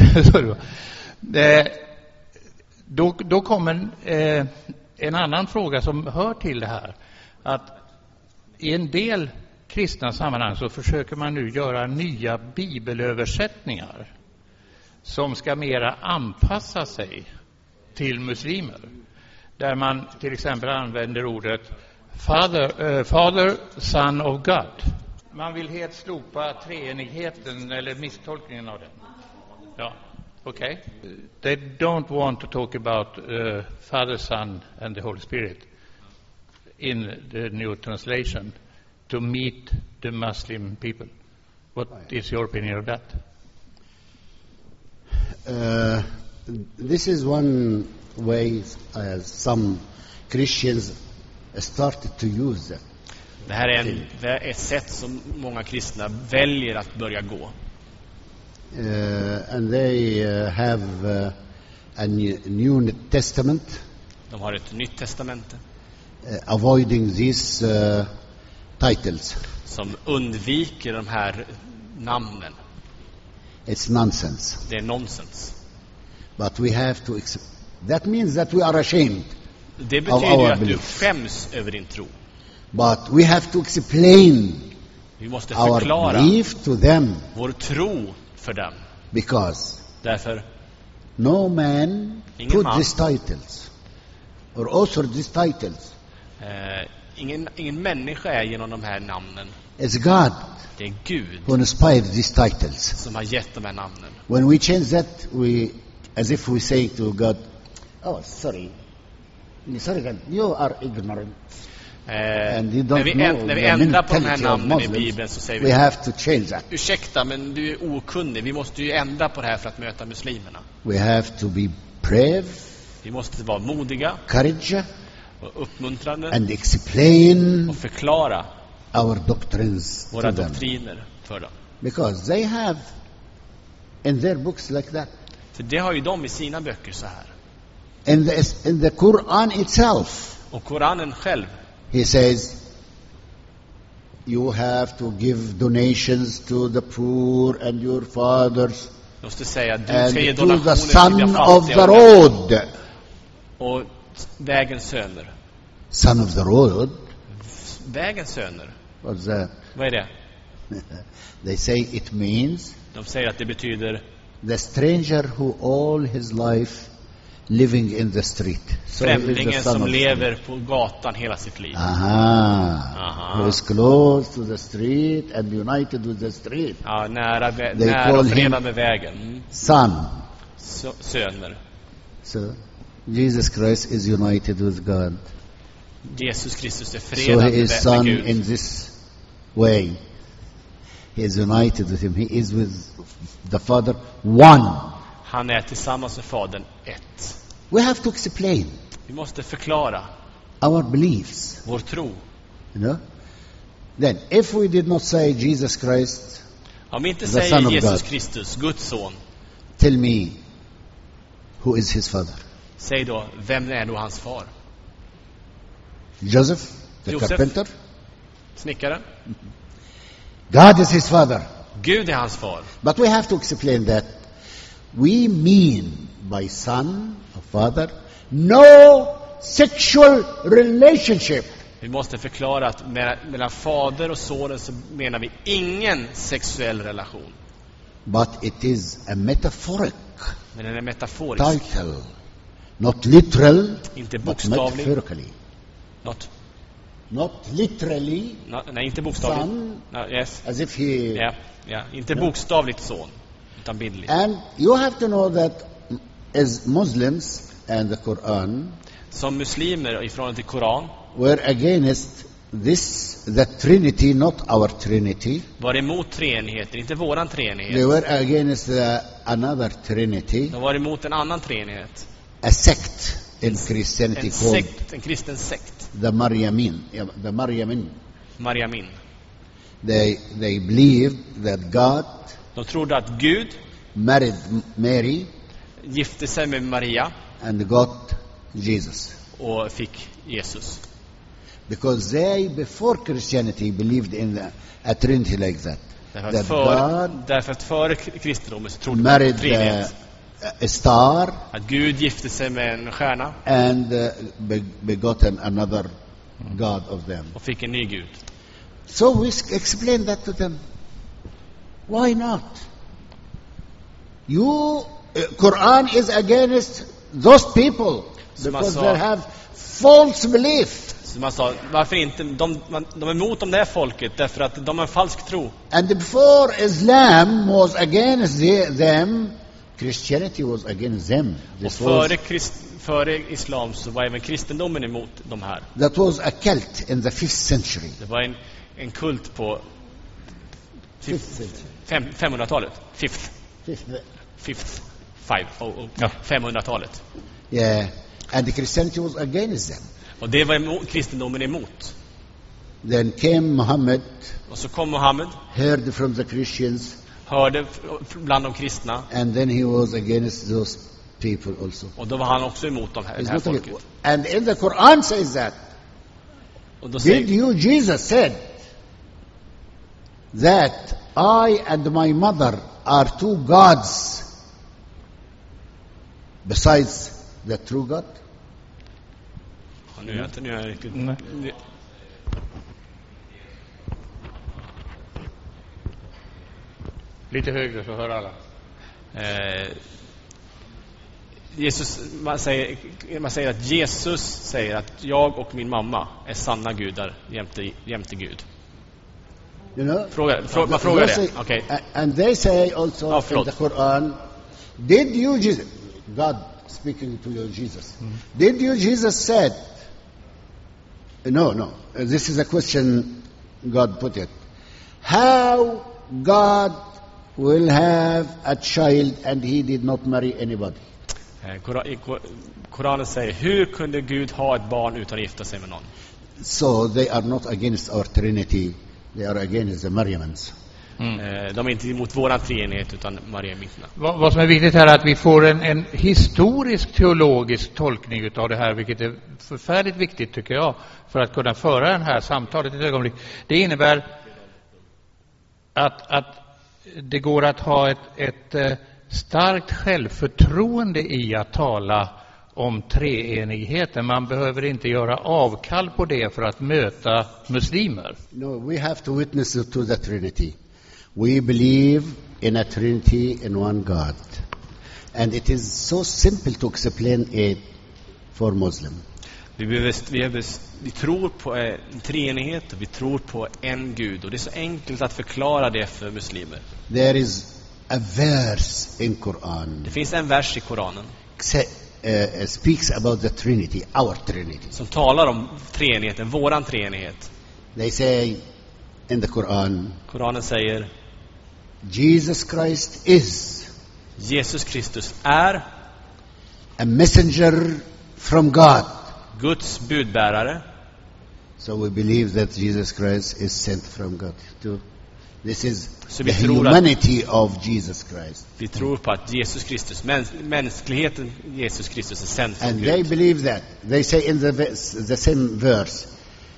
[SPEAKER 4] eh, då, då kommer eh, en annan fråga som hör till det här. Att i en del kristna sammanhang så försöker man nu göra nya bibelöversättningar som ska mera anpassa sig till muslimer. Där man till exempel använder ordet Father, uh, Father, Son of God. Man vill helt slopa treenigheten eller misstolkningen av den. Ja, okej. Okay. They don't want to talk about uh, Father, Son and the Holy Spirit in the new translation to meet the Muslim people. What is your opinion of that?
[SPEAKER 1] Uh, this is one way uh, some Christians started to use that.
[SPEAKER 2] Det här är en, det är ett sätt som många kristna väljer att börja gå.
[SPEAKER 1] Uh, and they uh, have uh, a new, new Testament.
[SPEAKER 2] De har ett nytt testamente.
[SPEAKER 1] Uh, avoiding these uh, titles.
[SPEAKER 2] Som undviker de här namnen.
[SPEAKER 1] It's nonsense.
[SPEAKER 2] Det är nonsens.
[SPEAKER 1] But we have to accept. That means that we are ashamed.
[SPEAKER 2] Det betyder ju att du skäms över din tro.
[SPEAKER 1] But we have to explain
[SPEAKER 2] Vi måste
[SPEAKER 1] our
[SPEAKER 2] förklara
[SPEAKER 1] belief to them.
[SPEAKER 2] Vår tro för dem.
[SPEAKER 1] Because
[SPEAKER 2] Därför
[SPEAKER 1] no man
[SPEAKER 2] Ingen
[SPEAKER 1] put
[SPEAKER 2] man.
[SPEAKER 1] these titles or authored these titles.
[SPEAKER 2] eh, ingen, ingen människa är genom de här namnen.
[SPEAKER 1] It's God
[SPEAKER 2] Det är Gud
[SPEAKER 1] who inspired these titles.
[SPEAKER 2] som har gett de här namnen.
[SPEAKER 1] When we change that, we, as if we say to God, "Oh, sorry, sorry, God, you are ignorant."
[SPEAKER 2] Eh,
[SPEAKER 1] And you
[SPEAKER 2] när
[SPEAKER 1] don't
[SPEAKER 2] vi,
[SPEAKER 1] know
[SPEAKER 2] änd, när vi
[SPEAKER 1] the
[SPEAKER 2] ändrar på de här
[SPEAKER 1] mentality of
[SPEAKER 2] namnen i
[SPEAKER 1] Muslims.
[SPEAKER 2] Bibeln så säger vi:
[SPEAKER 1] We have to change that.
[SPEAKER 2] ursäkta, men du är okunnig. Vi måste ju ändra på det här för att möta muslimerna.
[SPEAKER 1] We have to be brave,
[SPEAKER 2] Vi måste vara modiga
[SPEAKER 1] courage,
[SPEAKER 2] och uppmuntrande
[SPEAKER 1] and explain
[SPEAKER 2] och förklara
[SPEAKER 1] our doctrines
[SPEAKER 2] våra
[SPEAKER 1] to them.
[SPEAKER 2] doktriner för dem.
[SPEAKER 1] Because they have in their books like that.
[SPEAKER 2] För det har ju de i sina böcker så här.
[SPEAKER 1] In the, in the Quran itself,
[SPEAKER 2] Och Koranen själv,
[SPEAKER 1] he says, you have to give donations to the poor and your fathers
[SPEAKER 2] måste säga du ska ge
[SPEAKER 1] and to
[SPEAKER 2] donationer
[SPEAKER 1] the
[SPEAKER 2] till
[SPEAKER 1] son
[SPEAKER 2] de
[SPEAKER 1] of
[SPEAKER 2] fattiga
[SPEAKER 1] the
[SPEAKER 2] och-
[SPEAKER 1] road.
[SPEAKER 2] och vägens söner.
[SPEAKER 1] Son of the road?
[SPEAKER 2] Vägens söner,
[SPEAKER 1] What's that?
[SPEAKER 2] vad är det?
[SPEAKER 1] They say it means
[SPEAKER 2] De säger att det betyder
[SPEAKER 1] the stranger who all his life living in the street. So he is the
[SPEAKER 2] främlingen
[SPEAKER 1] son
[SPEAKER 2] som
[SPEAKER 1] of the
[SPEAKER 2] lever på gatan hela sitt liv.
[SPEAKER 1] Aha.
[SPEAKER 2] Aha.
[SPEAKER 1] Who is close to the street and united with the street.
[SPEAKER 2] Ja, nära, vä-
[SPEAKER 1] They
[SPEAKER 2] nära
[SPEAKER 1] call
[SPEAKER 2] och
[SPEAKER 1] him-
[SPEAKER 2] förenad med vägen. Mm.
[SPEAKER 1] Son.
[SPEAKER 2] Så, söner.
[SPEAKER 1] So Jesus Christ is united with God.
[SPEAKER 2] Jesus Kristus är
[SPEAKER 1] So
[SPEAKER 2] förenad
[SPEAKER 1] he
[SPEAKER 2] med,
[SPEAKER 1] is
[SPEAKER 2] med
[SPEAKER 1] son
[SPEAKER 2] Gud.
[SPEAKER 1] in this way. He is united with him. He is with the Father one.
[SPEAKER 2] Han är tillsammans med Fadern ett.
[SPEAKER 1] We have to explain
[SPEAKER 2] Vi måste förklara
[SPEAKER 1] our beliefs,
[SPEAKER 2] vår tro.
[SPEAKER 1] you know. Then, if we did not say Jesus Christ,
[SPEAKER 2] Om vi inte
[SPEAKER 1] The Son
[SPEAKER 2] säger
[SPEAKER 1] of
[SPEAKER 2] Jesus
[SPEAKER 1] God.
[SPEAKER 2] Kristus, Guds son,
[SPEAKER 1] tell me, who is his father?
[SPEAKER 2] säg då, vem är då hans far?
[SPEAKER 1] Joseph, the
[SPEAKER 2] Joseph.
[SPEAKER 1] carpenter?
[SPEAKER 2] Snickaren?
[SPEAKER 1] God is his father.
[SPEAKER 2] Gud är hans far.
[SPEAKER 1] But we have to explain that we mean by son or father no sexual relationship.
[SPEAKER 2] Vi måste förklara att me- mellan fader och sonen så menar vi ingen sexuell relation.
[SPEAKER 1] But it is a metaphoric
[SPEAKER 2] Men den är metaforisk.
[SPEAKER 1] title, not literal,
[SPEAKER 2] Inte
[SPEAKER 1] but
[SPEAKER 2] bokstavlig.
[SPEAKER 1] metaphorically.
[SPEAKER 2] Not,
[SPEAKER 1] Not literally,
[SPEAKER 2] no, nej, inte bokstavligt.
[SPEAKER 1] son,
[SPEAKER 2] No, yes.
[SPEAKER 1] as if he...
[SPEAKER 2] Ja, ja. Inte bokstavligt son, utan bildligt.
[SPEAKER 1] And you have to know that as Muslims and the Quran
[SPEAKER 2] Som muslimer i förhållande till Koran
[SPEAKER 1] were against this, the Trinity, not our Trinity.
[SPEAKER 2] var emot treenigheten, inte våran
[SPEAKER 1] They
[SPEAKER 2] treenighet.
[SPEAKER 1] were against the, another Trinity,
[SPEAKER 2] De var emot en annan treenighet.
[SPEAKER 1] a sect in Christianity
[SPEAKER 2] En
[SPEAKER 1] called
[SPEAKER 2] sekt, en kristen sekt.
[SPEAKER 1] the Maryamin. Yeah, the Maryamin.
[SPEAKER 2] Mariamin.
[SPEAKER 1] They they believed that God
[SPEAKER 2] De trodde att Gud
[SPEAKER 1] married M- Mary
[SPEAKER 2] gifte sig med Maria
[SPEAKER 1] and got Jesus,
[SPEAKER 2] och fick Jesus.
[SPEAKER 1] because they before Christianity believed in the, a Trinity like that.
[SPEAKER 2] Därför
[SPEAKER 1] That
[SPEAKER 2] att, för,
[SPEAKER 1] God
[SPEAKER 2] därför att före kristendomen så trodde man
[SPEAKER 1] married
[SPEAKER 2] på
[SPEAKER 1] the,
[SPEAKER 2] treenighet.
[SPEAKER 1] a star
[SPEAKER 2] Att Gud gifte sig med en stjärna
[SPEAKER 1] and uh, be- begotten another God of them.
[SPEAKER 2] och fick en ny Gud.
[SPEAKER 1] So we s- explain that to them. Why not? You, uh, Quran is against those people
[SPEAKER 2] Som
[SPEAKER 1] because
[SPEAKER 2] alltså-
[SPEAKER 1] they have false belief.
[SPEAKER 2] Så man sa, varför inte, de, man, de är emot om det här folket därför att de har en falsk tro.
[SPEAKER 1] And before Islam was against the, them, Christianity was against them.
[SPEAKER 2] Och
[SPEAKER 1] This
[SPEAKER 2] före,
[SPEAKER 1] was,
[SPEAKER 2] krist, före islam så var även kristendomen emot de här.
[SPEAKER 1] that was a cult in the fifth century.
[SPEAKER 2] Det var en, en kult på
[SPEAKER 1] Fifth century.
[SPEAKER 2] fem, femhundratalet. Fifth.
[SPEAKER 1] Fifth.
[SPEAKER 2] Fifth. Five. Oh, oh.
[SPEAKER 4] Ja.
[SPEAKER 1] Yeah.
[SPEAKER 2] femhundratalet.
[SPEAKER 1] And the Christianity was against them.
[SPEAKER 2] Och det var emot, kristendomen emot.
[SPEAKER 1] Then came Muhammad,
[SPEAKER 2] Och så kom Muhammed,
[SPEAKER 1] heard from the Christians,
[SPEAKER 2] hörde f- bland de kristna.
[SPEAKER 1] and then he was against those people also.
[SPEAKER 2] Och då var han också emot de här, det
[SPEAKER 1] It's
[SPEAKER 2] här
[SPEAKER 1] not
[SPEAKER 2] folket.
[SPEAKER 1] against- and in the Quran says that.
[SPEAKER 2] Och då
[SPEAKER 1] Did
[SPEAKER 2] säger,
[SPEAKER 1] you, Jesus said, that I and my mother are two gods besides the true God?
[SPEAKER 2] ja, nu är jag inte, nu är jag riktigt...
[SPEAKER 4] Nej.
[SPEAKER 2] Nu-
[SPEAKER 4] Lite högre så hör alla.
[SPEAKER 2] Eh, Jesus, man säger, man säger att Jesus säger att jag och min mamma är sanna gudar jämte, jämte Gud.
[SPEAKER 1] You know?
[SPEAKER 2] Fråga, frå, man frågar
[SPEAKER 1] They
[SPEAKER 2] det.
[SPEAKER 1] say-
[SPEAKER 2] Okej.
[SPEAKER 1] a- And they say also
[SPEAKER 2] Oh,
[SPEAKER 1] in
[SPEAKER 2] förlåt.
[SPEAKER 1] the Quran, did you, Jesus, God speaking to you, Jesus, did you, Jesus said, no, no, this is a question God put it, how God will have a child and he did not marry anybody?
[SPEAKER 2] Eh, Kora- i Ko- Koranen säger, hur kunde Gud ha ett barn utan att gifta sig med någon?
[SPEAKER 1] So they are not against our Trinity, they are against the Mariamans.
[SPEAKER 2] Eh, de är inte emot våran treenighet utan Maria Mitna.
[SPEAKER 4] Vad, vad som är viktigt här är att vi får en, en historisk teologisk tolkning av det här, vilket är förfärligt viktigt tycker jag, för att kunna föra det här samtalet ett ögonblick. Det innebär att, att det går att ha ett, ett eh, starkt självförtroende i att tala om treenigheten. Man behöver inte göra avkall på det för att möta muslimer.
[SPEAKER 1] No, we have to witness to the Trinity. We believe in a Trinity in one God. And it is so simple to explain it for Muslim.
[SPEAKER 2] Vi, behöver, vi, behöver, vi tror på eh, en treenighet och vi tror på en Gud. Och det är så enkelt att förklara det för muslimer.
[SPEAKER 1] There is a verse in Quran
[SPEAKER 2] Det finns en vers i Koranen
[SPEAKER 1] say, uh, speaks about the Trinity, our Trinity.
[SPEAKER 2] som talar om treenigheten, våran treenighet.
[SPEAKER 1] They say in the Quran,
[SPEAKER 2] Koranen säger,
[SPEAKER 1] Jesus Christ is
[SPEAKER 2] Jesus Kristus är
[SPEAKER 1] a messenger from God.
[SPEAKER 2] Guds budbärare.
[SPEAKER 1] So we believe that Jesus Christ is sent from God. To, this is
[SPEAKER 2] Så
[SPEAKER 1] the
[SPEAKER 2] vi tror att-
[SPEAKER 1] humanity of Jesus Christ.
[SPEAKER 2] Vi tror på att Jesus Kristus, mäns, mänskligheten Jesus Kristus är sänd från
[SPEAKER 1] And they
[SPEAKER 2] Gud.
[SPEAKER 1] believe that. They say in the, verse, the same verse,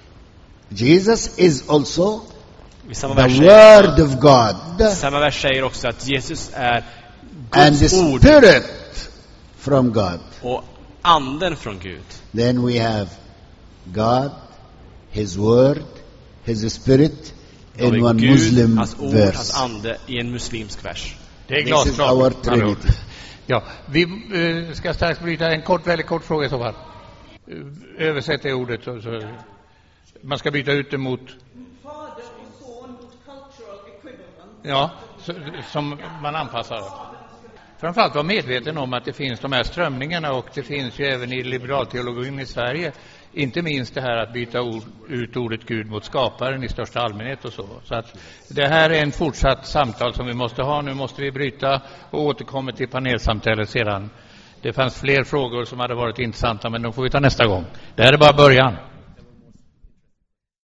[SPEAKER 1] Jesus is also
[SPEAKER 2] I samma
[SPEAKER 1] the
[SPEAKER 2] vers, säger,
[SPEAKER 1] Word of God
[SPEAKER 2] samma vers säger också att Jesus är
[SPEAKER 1] and the
[SPEAKER 2] Guds ord
[SPEAKER 1] Spirit from God.
[SPEAKER 2] och anden från Gud.
[SPEAKER 1] Then we have God, His Word, His Spirit
[SPEAKER 2] Då har vi
[SPEAKER 1] in one
[SPEAKER 2] Gud,
[SPEAKER 1] Muslim
[SPEAKER 2] hans ord, hans
[SPEAKER 1] verse.
[SPEAKER 2] ande i en muslimsk vers.
[SPEAKER 4] Det är
[SPEAKER 1] This is our
[SPEAKER 4] glasklart.
[SPEAKER 1] Trinity.
[SPEAKER 4] Ja, vi eh, ska strax bryta en kort, väldigt kort fråga i så fall. Eh, Översätt det ordet. Så, så. Man ska byta ut det mot...
[SPEAKER 5] Fader och son mot cultural equivalent.
[SPEAKER 4] Ja, så, som man anpassar. Framförallt vara medveten om att det finns de här strömningarna, och det finns ju även i liberalteologin i Sverige, inte minst det här att byta ord, ut ordet Gud mot skaparen i största allmänhet och så. Så att det här är en fortsatt samtal som vi måste ha. Nu måste vi bryta och återkomma till panelsamtalet sedan. Det fanns fler frågor som hade varit intressanta, men de får vi ta nästa gång. Det här är bara början.